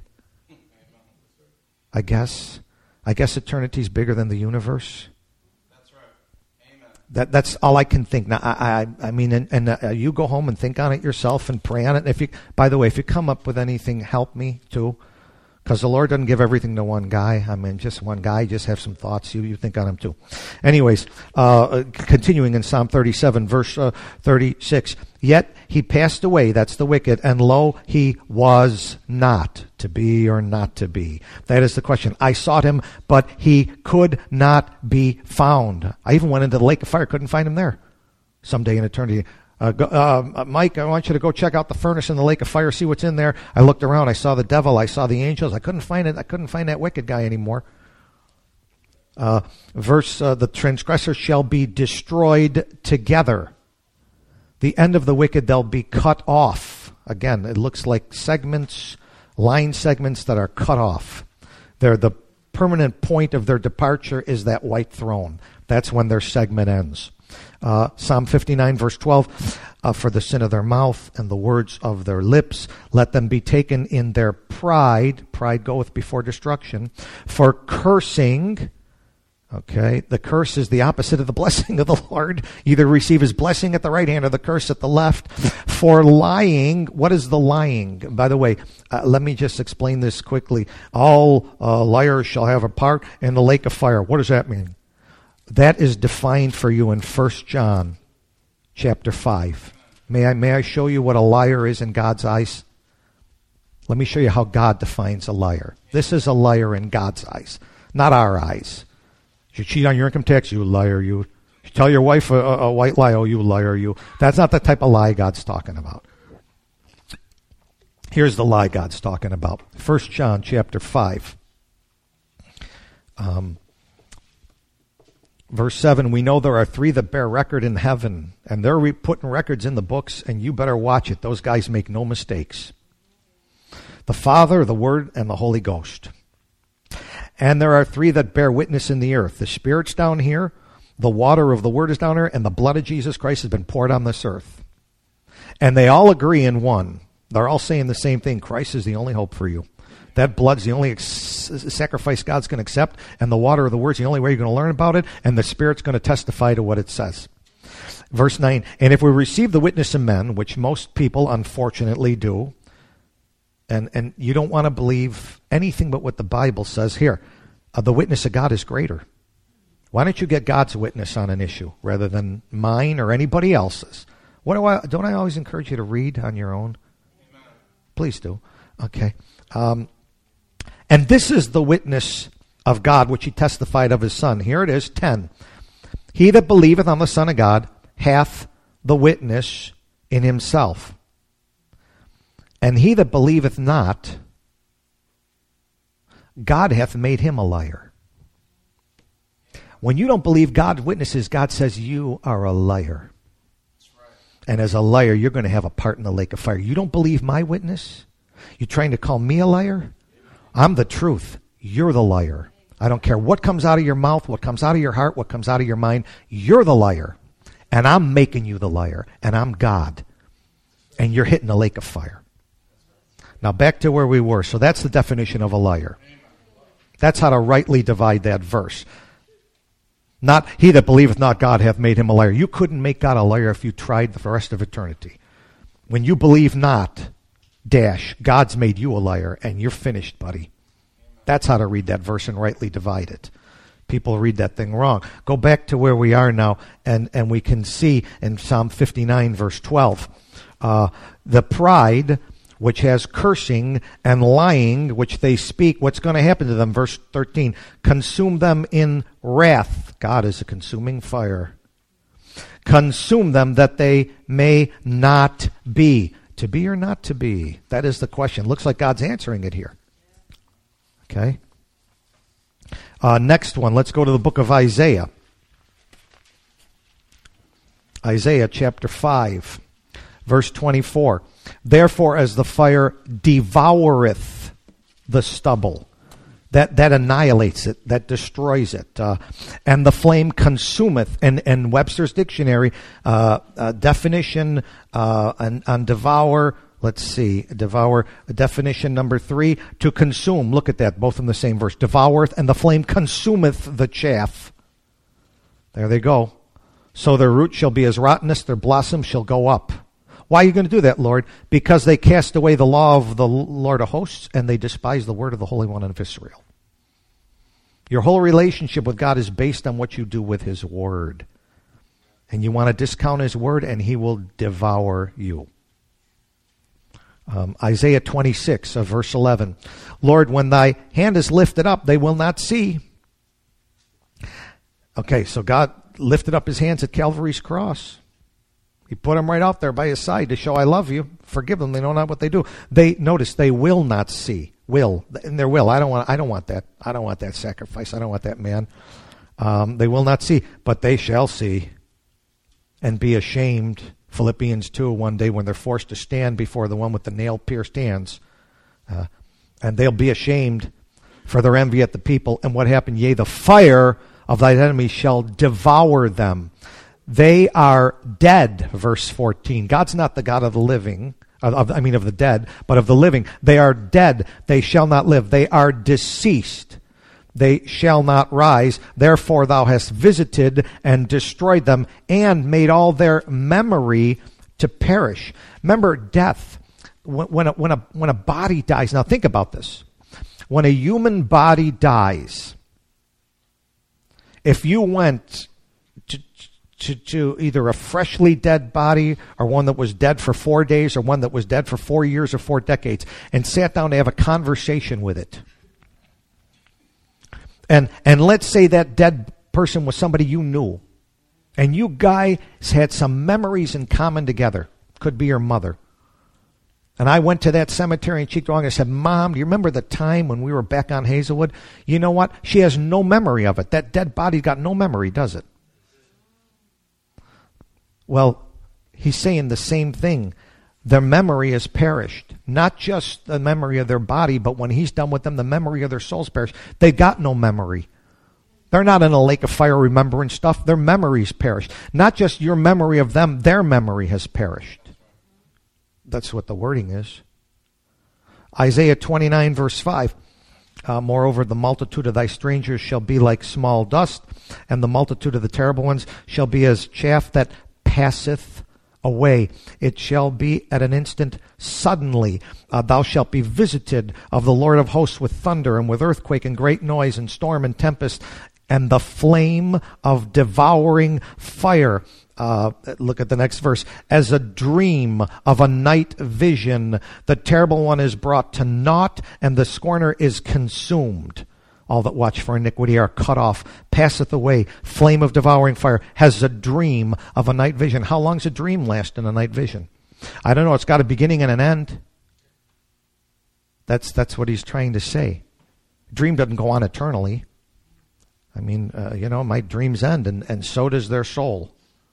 I guess. I guess eternity is bigger than the universe. That's right. Amen. That that's all I can think. Now, I I, I mean, and, and uh, you go home and think on it yourself and pray on it. If you, by the way, if you come up with anything, help me too. Because the Lord doesn't give everything to one guy. I mean, just one guy. Just have some thoughts. You you think on him too. Anyways, uh, continuing in Psalm thirty-seven, verse uh, thirty-six. Yet he passed away, that's the wicked, and lo, he was not, to be or not to be. That is the question. I sought him, but he could not be found. I even went into the lake of fire, couldn't find him there. Someday in eternity. Uh, go, uh, Mike, I want you to go check out the furnace in the lake of fire, see what's in there. I looked around, I saw the devil, I saw the angels. I couldn't find it. I couldn't find that wicked guy anymore. Uh, verse, uh, the transgressors shall be destroyed together. The end of the wicked, they'll be cut off. Again, it looks like segments, line segments that are cut off. They're the permanent point of their departure is that white throne. That's when their segment ends. Uh, Psalm fifty-nine, verse twelve, uh, for the sin of their mouth and the words of their lips, let them be taken in their pride. Pride goeth before destruction. For cursing, okay, the curse is the opposite of the blessing of the Lord. Either receive his blessing at the right hand or the curse at the left. For lying, what is the lying? By the way, uh, let me just explain this quickly. All uh, liars shall have a part in the lake of fire. What does that mean? That is defined for you in First John chapter five. May I may I show you what a liar is in God's eyes? Let me show you how God defines a liar. This is a liar in God's eyes, not our eyes. You cheat on your income tax, you liar, you. You tell your wife a, a white lie, oh, you liar, you. That's not the type of lie God's talking about. Here's the lie God's talking about. First John chapter five. Um Verse seven, we know there are three that bear record in heaven, and they're re- putting records in the books, and you better watch it. Those guys make no mistakes. The Father, the Word, and the Holy Ghost. And there are three that bear witness in the earth. The Spirit's down here, the water of the Word is down here, and the blood of Jesus Christ has been poured on this earth. And they all agree in one. They're all saying the same thing. Christ is the only hope for you. That blood's the only ex- sacrifice God's going to accept, and the water of the Word's the only way you're going to learn about it, and the Spirit's going to testify to what it says. Verse nine, and if we receive the witness of men, which most people unfortunately do, and, and you don't want to believe anything but what the Bible says here, uh, the witness of God is greater. Why don't you get God's witness on an issue rather than mine or anybody else's? What do I, don't I always encourage you to read on your own? Amen. Please do. Okay. Um, and this is the witness of God, which he testified of his Son. Here it is, ten. He that believeth on the Son of God hath the witness in himself. And he that believeth not, God hath made him a liar. When you don't believe God's witnesses, God says you are a liar. That's right. And as a liar, you're going to have a part in the lake of fire. You don't believe my witness? You're trying to call me a liar? I'm the truth. You're the liar. I don't care what comes out of your mouth, what comes out of your heart, what comes out of your mind. You're the liar. And I'm making you the liar. And I'm God. And you're hitting the lake of fire. Now back to where we were. So that's the definition of a liar. That's how to rightly divide that verse. Not he that believeth not God hath made him a liar. You couldn't make God a liar if you tried for the rest of eternity. When you believe not, dash, God's made you a liar, and you're finished, buddy. That's how to read that verse and rightly divide it. People read that thing wrong. Go back to where we are now, and, and we can see in Psalm fifty-nine, verse twelve, uh, the pride which has cursing and lying, which they speak, what's going to happen to them? Verse thirteen, consume them in wrath. God is a consuming fire. Consume them that they may not be. To be or not to be? That is the question. Looks like God's answering it here. Okay. Uh, next one, let's go to the book of Isaiah. Isaiah chapter five, verse twenty-four. Therefore, as the fire devoureth the stubble, that, that annihilates it, that destroys it, uh, and the flame consumeth, and, and Webster's dictionary uh, uh, definition uh, on, on devour, let's see, devour, definition number three, to consume, look at that, both in the same verse, devoureth, and the flame consumeth the chaff. There they go. So their root shall be as rottenness, their blossom shall go up. Why are you going to do that, Lord? Because they cast away the law of the Lord of hosts, and they despise the word of the Holy One of Israel. Your whole relationship with God is based on what you do with his word. And you want to discount his word, and he will devour you. Um, Isaiah twenty-six, uh, verse eleven. Lord, when thy hand is lifted up, they will not see. Okay, so God lifted up his hands at Calvary's cross. He put them right out there by his side to show I love you. Forgive them. They know not what they do. They notice they will not see. Will. In their will. I don't want I don't want that. I don't want that sacrifice. I don't want that man. Um, they will not see, but they shall see and be ashamed. Philippians two, one day when they're forced to stand before the one with the nail-pierced hands. Uh, and they'll be ashamed for their envy at the people. And what happened? Yea, the fire of thy enemies shall devour them. They are dead, verse fourteen. God's not the God of the living, of, of, I mean of the dead, but of the living. They are dead. They shall not live. They are deceased. They shall not rise. Therefore thou hast visited and destroyed them and made all their memory to perish. Remember death. When, when, a, when, a, when a body dies, now think about this. When a human body dies, if you went to To, to either a freshly dead body or one that was dead for four days or one that was dead for four years or four decades and sat down to have a conversation with it. And and let's say that dead person was somebody you knew. And you guys had some memories in common together. Could be your mother. And I went to that cemetery in Cheektowaga and said, Mom, do you remember the time when we were back on Hazelwood? You know what? She has no memory of it. That dead body's got no memory, does it? Well, he's saying the same thing. Their memory has perished. Not just the memory of their body, but when he's done with them, the memory of their souls perished. They've got no memory. They're not in a lake of fire remembering stuff. Their memories perished. Not just your memory of them, their memory has perished. That's what the wording is. Isaiah twenty-nine, verse five. Uh, Moreover, the multitude of thy strangers shall be like small dust, and the multitude of the terrible ones shall be as chaff that passeth away. It shall be at an instant suddenly. Uh, thou shalt be visited of the Lord of hosts with thunder and with earthquake and great noise and storm and tempest and the flame of devouring fire. Uh, look at the next verse. As a dream of a night vision, the terrible one is brought to naught, and the scorner is consumed. All that watch for iniquity are cut off, passeth away. Flame of devouring fire has a dream of a night vision. How long's a dream last in a night vision? I don't know. It's got a beginning and an end. That's that's what he's trying to say. Dream doesn't go on eternally. I mean, uh, you know, my dreams end, and, and so does their soul.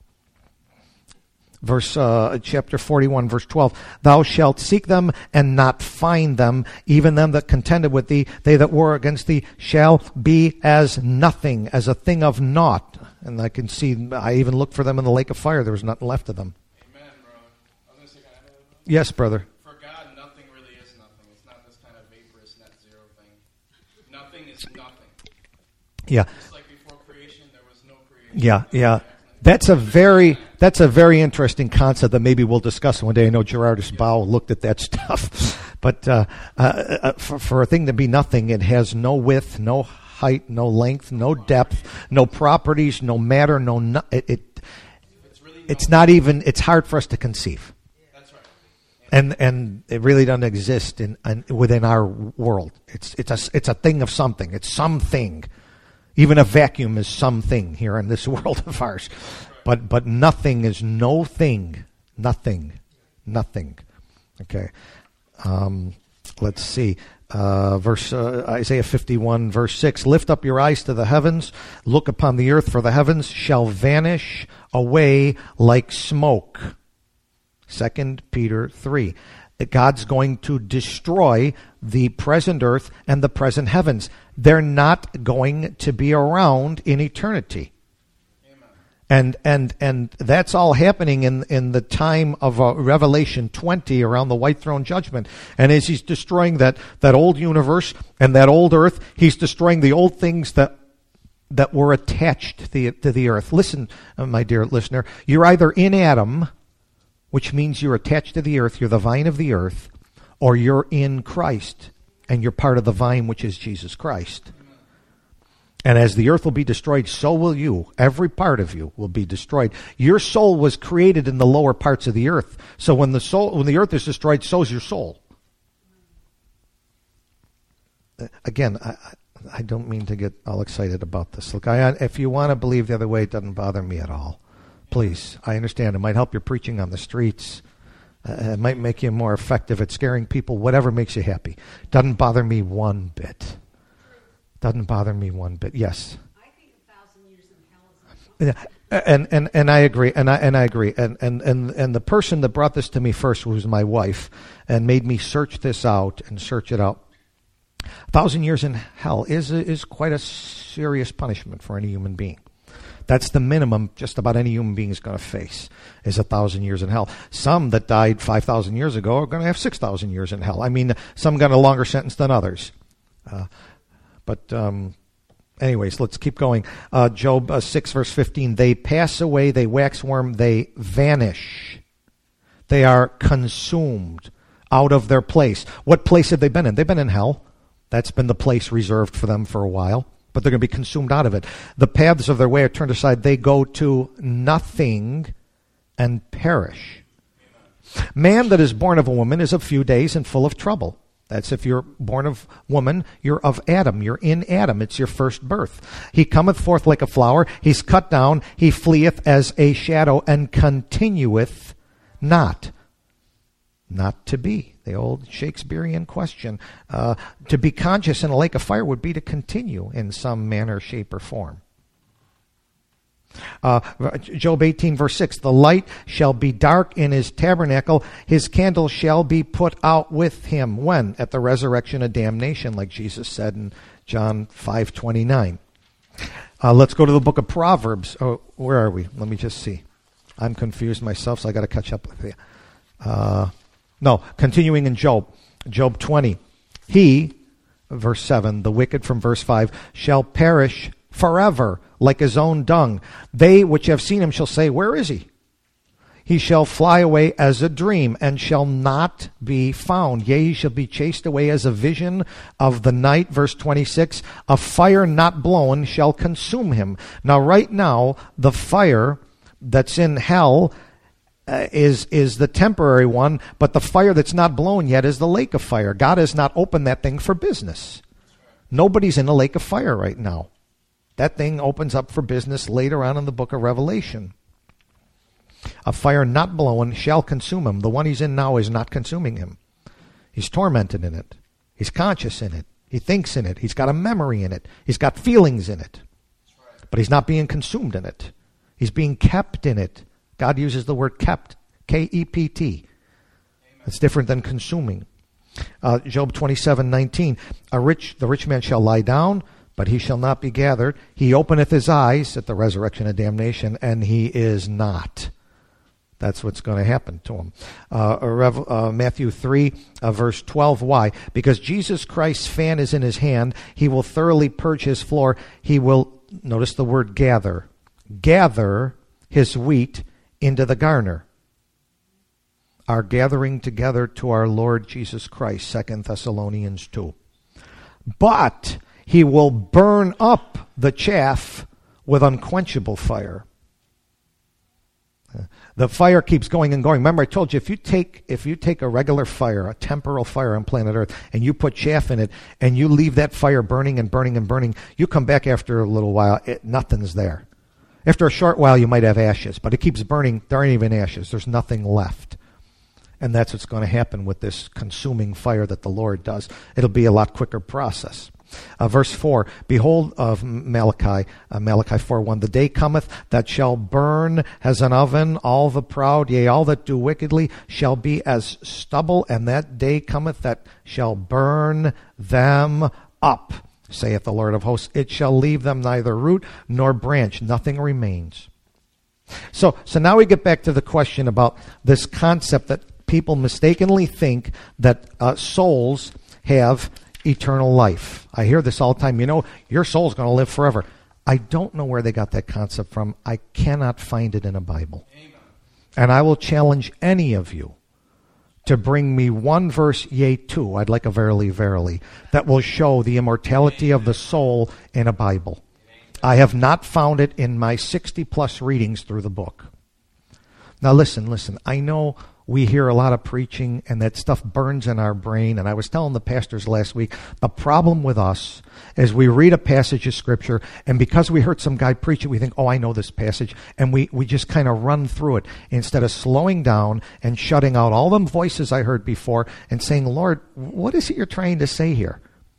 Verse uh, chapter forty-one, verse twelve. Thou shalt seek them and not find them, even them that contended with thee, they that war against thee shall be as nothing, as a thing of naught. And I can see, I even looked for them in the lake of fire. There was nothing left of them. Amen, brother. I was gonna say, can I add a little bit? Yes, brother. For God, nothing really is nothing. It's not this kind of vaporous net zero thing. Nothing is nothing. Yeah. Just like before creation, there was no creation. Yeah, yeah. That's a very that's a very interesting concept that maybe we'll discuss one day. I know Gerardus Bow looked at that stuff, but uh, uh, for, for a thing to be nothing, it has no width, no height, no length, no depth, no properties, no matter, no. no it, it It's really it's not even. It's hard for us to conceive, That's right. and and it really doesn't exist in, in within our world. It's it's a it's a thing of something. It's something. Even a vacuum is something here in this world of ours. But but nothing is no thing. Nothing. Nothing. Okay. Um, let's see. Uh, verse uh, Isaiah fifty-one, verse six. Lift up your eyes to the heavens. Look upon the earth, for the heavens shall vanish away like smoke. Second Peter three. God's going to destroy the present earth and the present heavens. They're not going to be around in eternity. Amen. And and and that's all happening in, in the time of uh, Revelation twenty, around the white throne judgment. And as he's destroying that, that old universe and that old earth, he's destroying the old things that that were attached to the, to the earth. Listen, uh, my dear listener, you're either in Adam, which means you're attached to the earth, you're the vine of the earth, or you're in Christ, and you're part of the vine, which is Jesus Christ. And as the earth will be destroyed, so will you. Every part of you will be destroyed. Your soul was created in the lower parts of the earth. So when the soul, when the earth is destroyed, so is your soul. Again, I, I don't mean to get all excited about this. Look, I, if you want to believe the other way, it doesn't bother me at all. Please, I understand. It might help your preaching on the streets. Uh, it might make you more effective at scaring people. Whatever makes you happy. Doesn't bother me one bit. Doesn't bother me one bit. Yes. I think a thousand years in hell is Yeah, and and and I agree, and I and I agree, and and and and the person that brought this to me first was my wife, and made me search this out and search it out. A thousand years in hell is is quite a serious punishment for any human being. That's the minimum just about any human being is going to face, is a thousand years in hell. Some that died five thousand years ago are going to have six thousand years in hell. I mean, some got a longer sentence than others. Uh, but um, anyways, let's keep going. Uh, Job uh, six, verse fifteen. They pass away, they wax warm, they vanish. They are consumed out of their place. What place have they been in? They've been in hell. That's been the place reserved for them for a while. But they're going to be consumed out of it. The paths of their way are turned aside. They go to nothing and perish. Man that is born of a woman is of few days and full of trouble. That's if you're born of woman, you're of Adam. You're in Adam. It's your first birth. He cometh forth like a flower. He's cut down. He fleeth as a shadow and continueth not. Not to be. The old Shakespearean question. Uh, to be conscious in a lake of fire would be to continue in some manner, shape, or form. Uh, Job eighteen, verse six. The light shall be dark in his tabernacle. His candle shall be put out with him. When? At the resurrection of damnation, like Jesus said in John five twenty-nine. Uh, let's go to the book of Proverbs. Oh, where are we? Let me just see. I'm confused myself, so I got to catch up with you. Uh, No, continuing in Job, Job twenty. He, verse seven, the wicked from verse five, shall perish forever like his own dung. They which have seen him shall say, where is he? He shall fly away as a dream, and shall not be found. Yea, he shall be chased away as a vision of the night. Verse twenty-six, a fire not blown shall consume him. Now, right now, the fire that's in hell uh, is, is the temporary one, but the fire that's not blown yet is the lake of fire. God has not opened that thing for business. Nobody's in the lake of fire right now. That thing opens up for business later on in the book of Revelation. A fire not blown shall consume him. The one he's in now is not consuming him. He's tormented in it. He's conscious in it. He thinks in it. He's got a memory in it. He's got feelings in it. But he's not being consumed in it. He's being kept in it. God uses the word kept, K E P T. It's different than consuming. Uh, Job twenty-seven nineteen, a rich, the rich man shall lie down, but he shall not be gathered. He openeth his eyes at the resurrection of damnation, and he is not. That's what's going to happen to him. Uh, Rev, uh, Matthew three, uh, verse twelve. Why? Because Jesus Christ's fan is in his hand. He will thoroughly purge his floor. He will, notice the word gather, gather his wheat into the garner. Are gathering together to our Lord Jesus Christ, Second Thessalonians two. But he will burn up the chaff with unquenchable fire. The fire keeps going and going. Remember, I told you, if you take if you take a regular fire, a temporal fire on planet Earth, and you put chaff in it, and you leave that fire burning and burning and burning, you come back after a little while, it, nothing's there. After a short while, you might have ashes, but it keeps burning. There aren't even ashes. There's nothing left. And that's what's going to happen with this consuming fire that the Lord does. It'll be a lot quicker process. Uh, verse four, behold of Malachi, uh, Malachi four one, the day cometh that shall burn as an oven, all the proud, yea, all that do wickedly shall be as stubble, and that day cometh that shall burn them up, saith the Lord of hosts. It shall leave them neither root nor branch, nothing remains. So, so now we get back to the question about this concept that people mistakenly think that uh, souls have eternal life. I hear this all the time. You know, your soul's going to live forever. I don't know where they got that concept from. I cannot find it in a Bible. Amen. And I will challenge any of you to bring me one verse, yea, two, I'd like a verily, verily, that will show the immortality of the soul in a Bible. I have not found it in my sixty plus readings through the book. Now listen, listen, I know we hear a lot of preaching and that stuff burns in our brain. And I was telling the pastors last week, the problem with us is we read a passage of Scripture, and because we heard some guy preach it, we think, oh, I know this passage. And we, we just kind of run through it instead of slowing down and shutting out all them voices I heard before and saying, Lord, what is it you're trying to say here?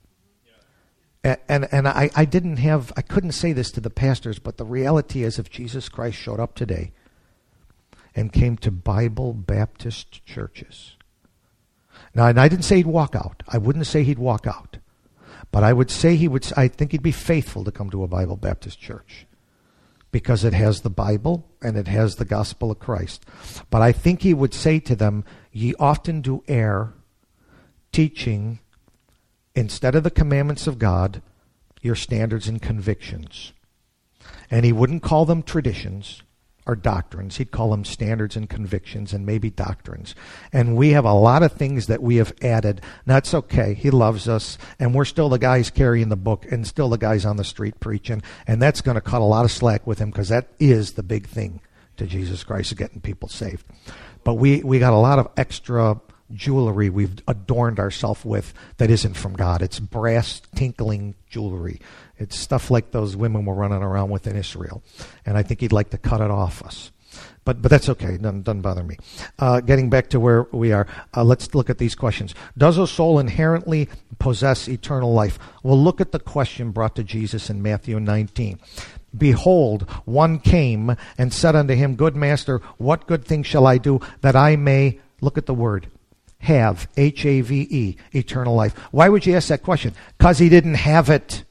Yeah. And, and, and I, I didn't have, I couldn't say this to the pastors, but the reality is if Jesus Christ showed up today and came to Bible Baptist churches. Now, and I didn't say he'd walk out. I wouldn't say he'd walk out. But I would say he would, I think he'd be faithful to come to a Bible Baptist church because it has the Bible and it has the gospel of Christ. But I think he would say to them, ye often do err, teaching, instead of the commandments of God, your standards and convictions. And he wouldn't call them traditions or doctrines. He'd call them standards and convictions and maybe doctrines. And we have a lot of things that we have added. That's okay. He loves us. And we're still the guys carrying the book and still the guys on the street preaching. And that's going to cut a lot of slack with him because that is the big thing to Jesus Christ, is getting people saved. But we, we got a lot of extra jewelry we've adorned ourselves with that isn't from God. It's brass tinkling jewelry. It's stuff like those women were running around with in Israel. And I think he'd like to cut it off us. But but that's okay. Doesn't, doesn't bother me. Uh, getting back to where we are, uh, let's look at these questions. Does a soul inherently possess eternal life? We'll look at the question brought to Jesus in Matthew nineteen. Behold, one came and said unto him, Good master, what good thing shall I do that I may, look at the word, have, H A V E, eternal life. Why would you ask that question? Because he didn't have it.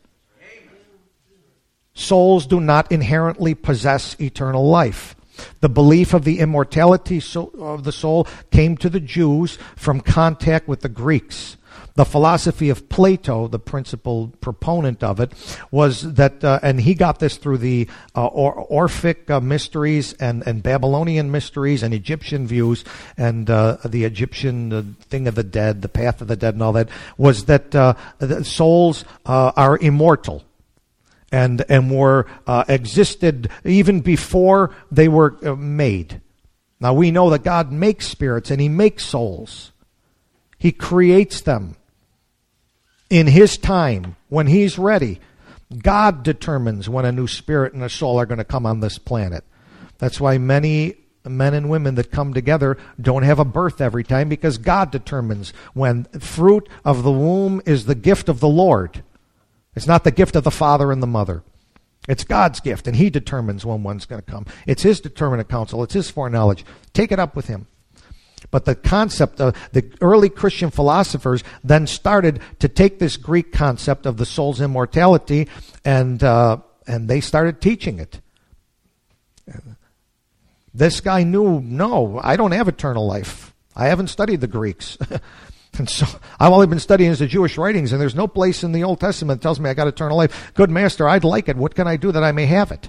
Souls do not inherently possess eternal life. The belief of the immortality of the soul came to the Jews from contact with the Greeks. The philosophy of Plato, the principal proponent of it, was that, uh, and he got this through the uh, or- Orphic uh, mysteries and, and Babylonian mysteries and Egyptian views and uh, the Egyptian uh, thing of the dead, the path of the dead and all that, was that uh, the souls uh, are immortal. And and were uh, existed even before they were uh, made. Now we know that God makes spirits and He makes souls. He creates them in His time when He's ready. God determines when a new spirit and a soul are going to come on this planet. That's why many men and women that come together don't have a birth every time, because God determines when. Fruit of the womb is the gift of the Lord. It's not the gift of the father and the mother. It's God's gift, and He determines when one's going to come. It's His determinate counsel. It's His foreknowledge. Take it up with Him. But the concept of the early Christian philosophers then started to take this Greek concept of the soul's immortality, and uh, and they started teaching it. This guy knew, no, I don't have eternal life. I haven't studied the Greeks. And so I've only been studying the Jewish writings, and there's no place in the Old Testament that tells me I got eternal life. Good master, I'd like it. What can I do that I may have it?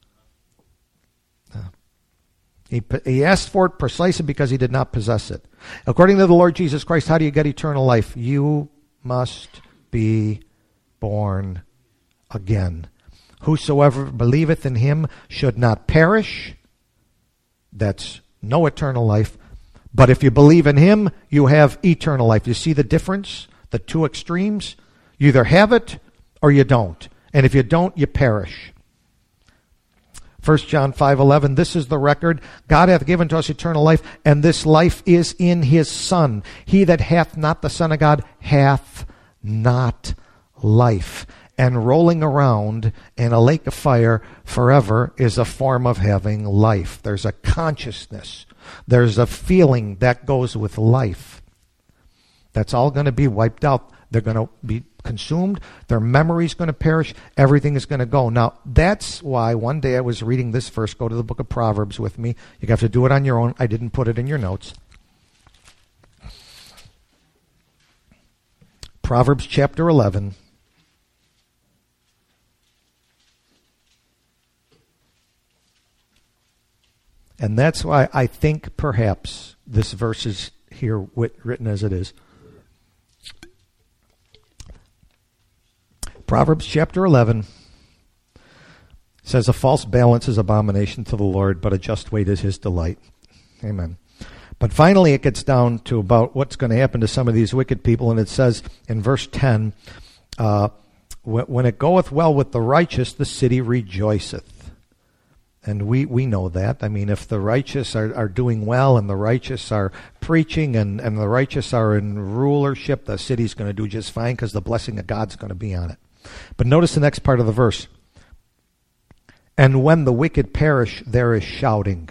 He, he asked for it precisely because he did not possess it. According to the Lord Jesus Christ, how do you get eternal life? You must be born again. Whosoever believeth in Him should not perish. That's no eternal life. But if you believe in Him, you have eternal life. You see the difference? The two extremes? You either have it or you don't. And if you don't, you perish. First John five eleven, this is the record. God hath given to us eternal life, and this life is in His Son. He that hath not the Son of God hath not life. And rolling around in a lake of fire forever is a form of having life. There's a consciousness. There's a feeling that goes with life. That's all going to be wiped out. They're going to be consumed. Their memory's going to perish. Everything is going to go. Now, that's why one day I was reading this verse. Go to the book of Proverbs with me. You have to do it on your own. I didn't put it in your notes. Proverbs chapter eleven. And that's why I think perhaps this verse is here written as it is. Proverbs chapter eleven says, a false balance is abomination to the Lord, but a just weight is His delight. Amen. But finally it gets down to about what's going to happen to some of these wicked people, and it says in verse ten, uh, when it goeth well with the righteous, the city rejoiceth. And we, we know that. I mean, if the righteous are, are doing well and the righteous are preaching and, and the righteous are in rulership, the city's going to do just fine because the blessing of God's going to be on it. But notice the next part of the verse. And when the wicked perish, there is shouting.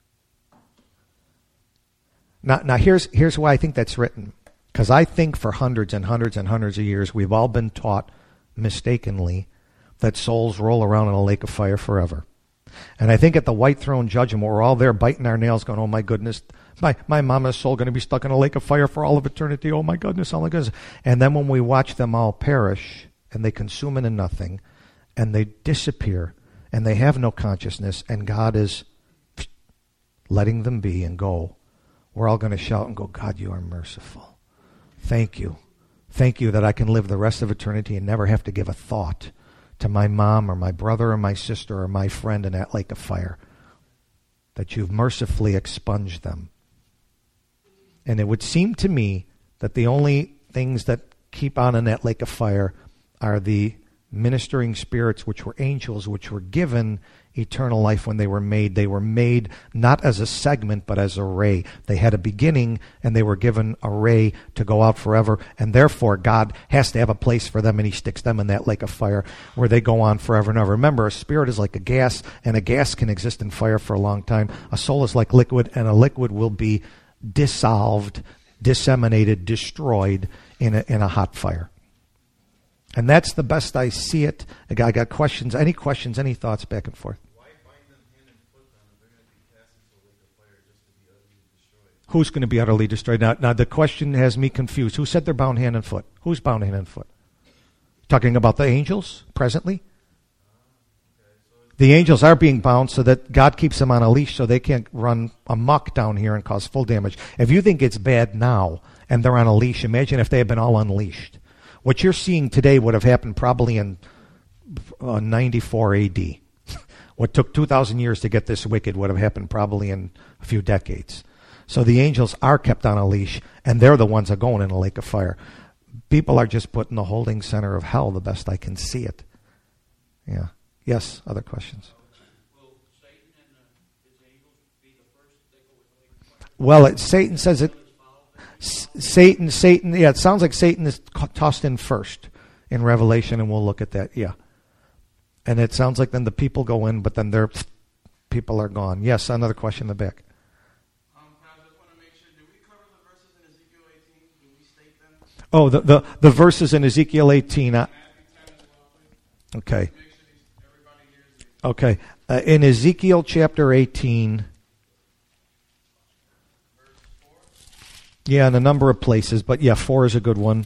Now, now here's, here's why I think that's written. Because I think for hundreds and hundreds and hundreds of years, we've all been taught mistakenly that souls roll around in a lake of fire forever. And I think at the white throne judgment, we're all there biting our nails going, oh my goodness, my, my mama's soul going to be stuck in a lake of fire for all of eternity. Oh my goodness, oh my goodness. And then when we watch them all perish and they consume into nothing and they disappear and they have no consciousness and God is letting them be and go, we're all going to shout and go, God, you are merciful. Thank you. Thank you that I can live the rest of eternity and never have to give a thought to my mom or my brother or my sister or my friend in that lake of fire, that you've mercifully expunged them. And it would seem to me that the only things that keep on in that lake of fire are the ministering spirits, which were angels, which were given eternal life when they were made. They were made not as a segment, but as a ray. They had a beginning, and they were given a ray to go out forever. And therefore, God has to have a place for them, and He sticks them in that lake of fire where they go on forever and ever. Remember, a spirit is like a gas, and a gas can exist in fire for a long time. A soul is like liquid, and a liquid will be dissolved, disseminated, destroyed in a, in a hot fire. And that's the best I see it. I got questions. Any questions, any thoughts back and forth? Why bind them hand and foot then if they're going to be cast into a lake of fire just to be utterly destroyed? Who's going to be utterly destroyed? Now, now, the question has me confused. Who said they're bound hand and foot? Who's bound hand and foot? Talking about the angels presently? The angels are being bound so that God keeps them on a leash so they can't run amok down here and cause full damage. If you think it's bad now and they're on a leash, imagine if they had been all unleashed. What you're seeing today would have happened probably in uh, ninety-four A D. What took two thousand years to get this wicked would have happened probably in a few decades. So the angels are kept on a leash, and they're the ones that are going in a lake of fire. People are just put in the holding center of hell the best I can see it. Yeah. Yes, other questions? Will Satan and uh, his angels be the first that go with the lake of fire? Well, it, Satan says it. S- Satan, Satan, yeah, it sounds like Satan is ca- tossed in first in Revelation, and we'll look at that, yeah. And it sounds like then the people go in, but then their people are gone. Yes, another question in the back. Um, I just want to make sure, do we cover the verses in Ezekiel eighteen? Do we state them? Oh, the, the, the verses in Ezekiel eighteen. Uh, Matthew ten as well, please. okay. Make sure these, everybody hears it. Okay. Uh, in Ezekiel chapter eighteen, Verse four. yeah, in a number of places, but yeah, four is a good one.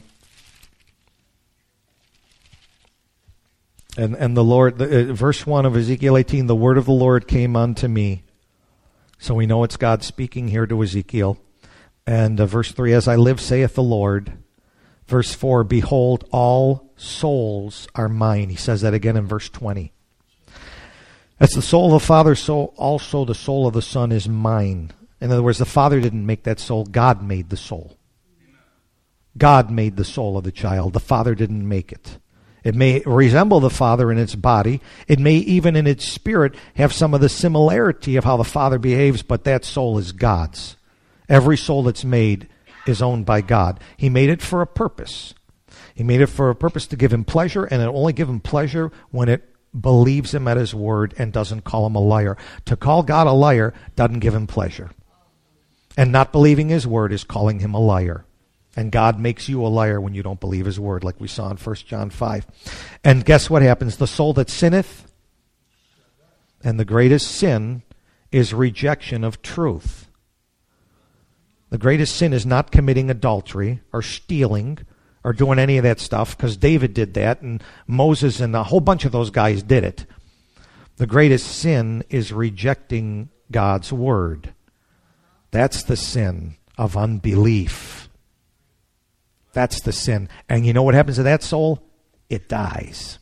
And and the Lord, the, uh, verse one of Ezekiel eighteen, the word of the Lord came unto me. So we know it's God speaking here to Ezekiel. And uh, verse three, as I live, saith the Lord. Verse four, behold, all souls are mine. He says that again in verse twenty. As the soul of the Father, so also the soul of the Son is mine. In other words, the Father didn't make that soul. God made the soul. God made the soul of the child. The Father didn't make it. It may resemble the Father in its body. It may even in its spirit have some of the similarity of how the Father behaves, but that soul is God's. Every soul that's made is owned by God. He made it for a purpose. He made it for a purpose to give him pleasure, and it'll only give him pleasure when it believes him at his word and doesn't call him a liar. To call God a liar doesn't give him pleasure. And not believing his word is calling him a liar. And God makes you a liar when you don't believe his word, like we saw in First John five. And guess what happens? The soul that sinneth, and the greatest sin is rejection of truth. The greatest sin is not committing adultery or stealing or doing any of that stuff, because David did that, and Moses and a whole bunch of those guys did it. The greatest sin is rejecting God's word. That's the sin of unbelief. That's the sin. And you know what happens to that soul? It dies.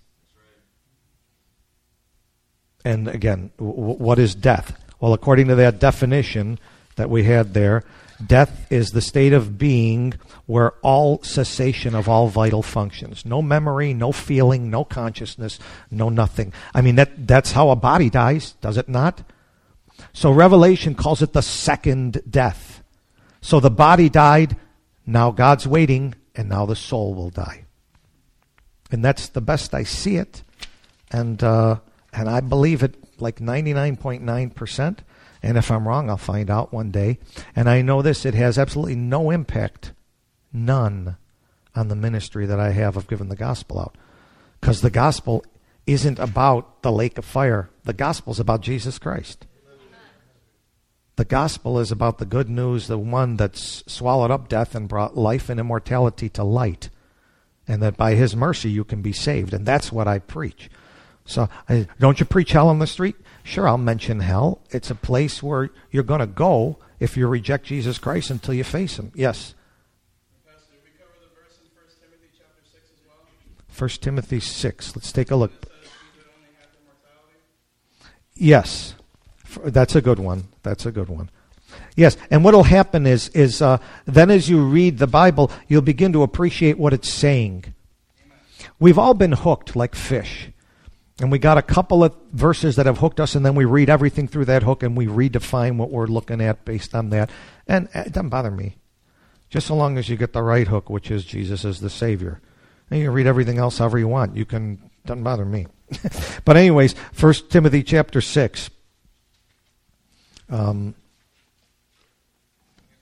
And again, w- what is death? Well, according to that definition that we had there, death is the state of being where all cessation of all vital functions. No memory, no feeling, no consciousness, no nothing. I mean, that that's how a body dies, does it not? So Revelation calls it the second death. So the body died, now God's waiting, and now the soul will die. And that's the best I see it. And uh, and I believe it like ninety-nine point nine percent. And if I'm wrong, I'll find out one day. And I know this, it has absolutely no impact, none, on the ministry that I have of giving the gospel out. Because the gospel isn't about the lake of fire. The gospel is about Jesus Christ. The gospel is about the good news, the one that's swallowed up death and brought life and immortality to light. And that by his mercy you can be saved. And that's what I preach. So, I, don't you preach hell on the street? Sure, I'll mention hell. It's a place where you're going to go if you reject Jesus Christ until you face him. Yes? Pastor, did we cover the verse in First Timothy chapter six as well? First Timothy six. Let's take a look. It says we would only have immortality. Yes. That's a good one. That's a good one. Yes, and what will happen is, is uh, then as you read the Bible, you'll begin to appreciate what it's saying. Amen. We've all been hooked like fish. And we got a couple of verses that have hooked us, and then we read everything through that hook, and we redefine what we're looking at based on that. And it doesn't bother me. Just so long as you get the right hook, which is Jesus as the Savior. And you can read everything else however you want. You can, doesn't bother me. But anyways, First Timothy chapter six. Um,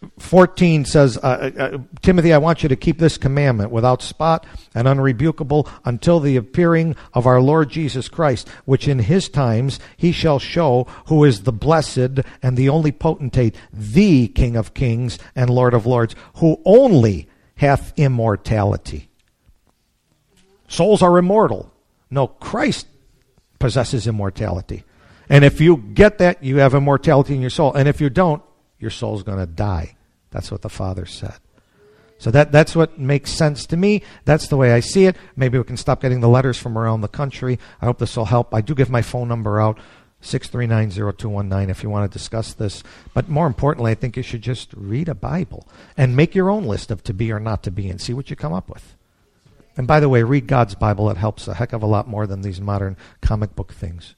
fourteen says, uh, uh, Timothy, I want you to keep this commandment without spot and unrebukable until the appearing of our Lord Jesus Christ, which in his times he shall show who is the blessed and the only potentate, the King of kings and Lord of lords, who only hath immortality. Souls are immortal. No, Christ possesses immortality. And if you get that, you have immortality in your soul. And if you don't, your soul's going to die. That's what the Father said. So that that's what makes sense to me. That's the way I see it. Maybe we can stop getting the letters from around the country. I hope this will help. I do give my phone number out, six three nine, zero two one nine, if you want to discuss this. But more importantly, I think you should just read a Bible and make your own list of to be or not to be and see what you come up with. And by the way, read God's Bible. It helps a heck of a lot more than these modern comic book things.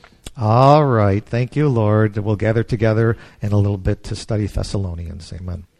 All right. Thank you, Lord. We'll gather together in a little bit to study Thessalonians. Amen.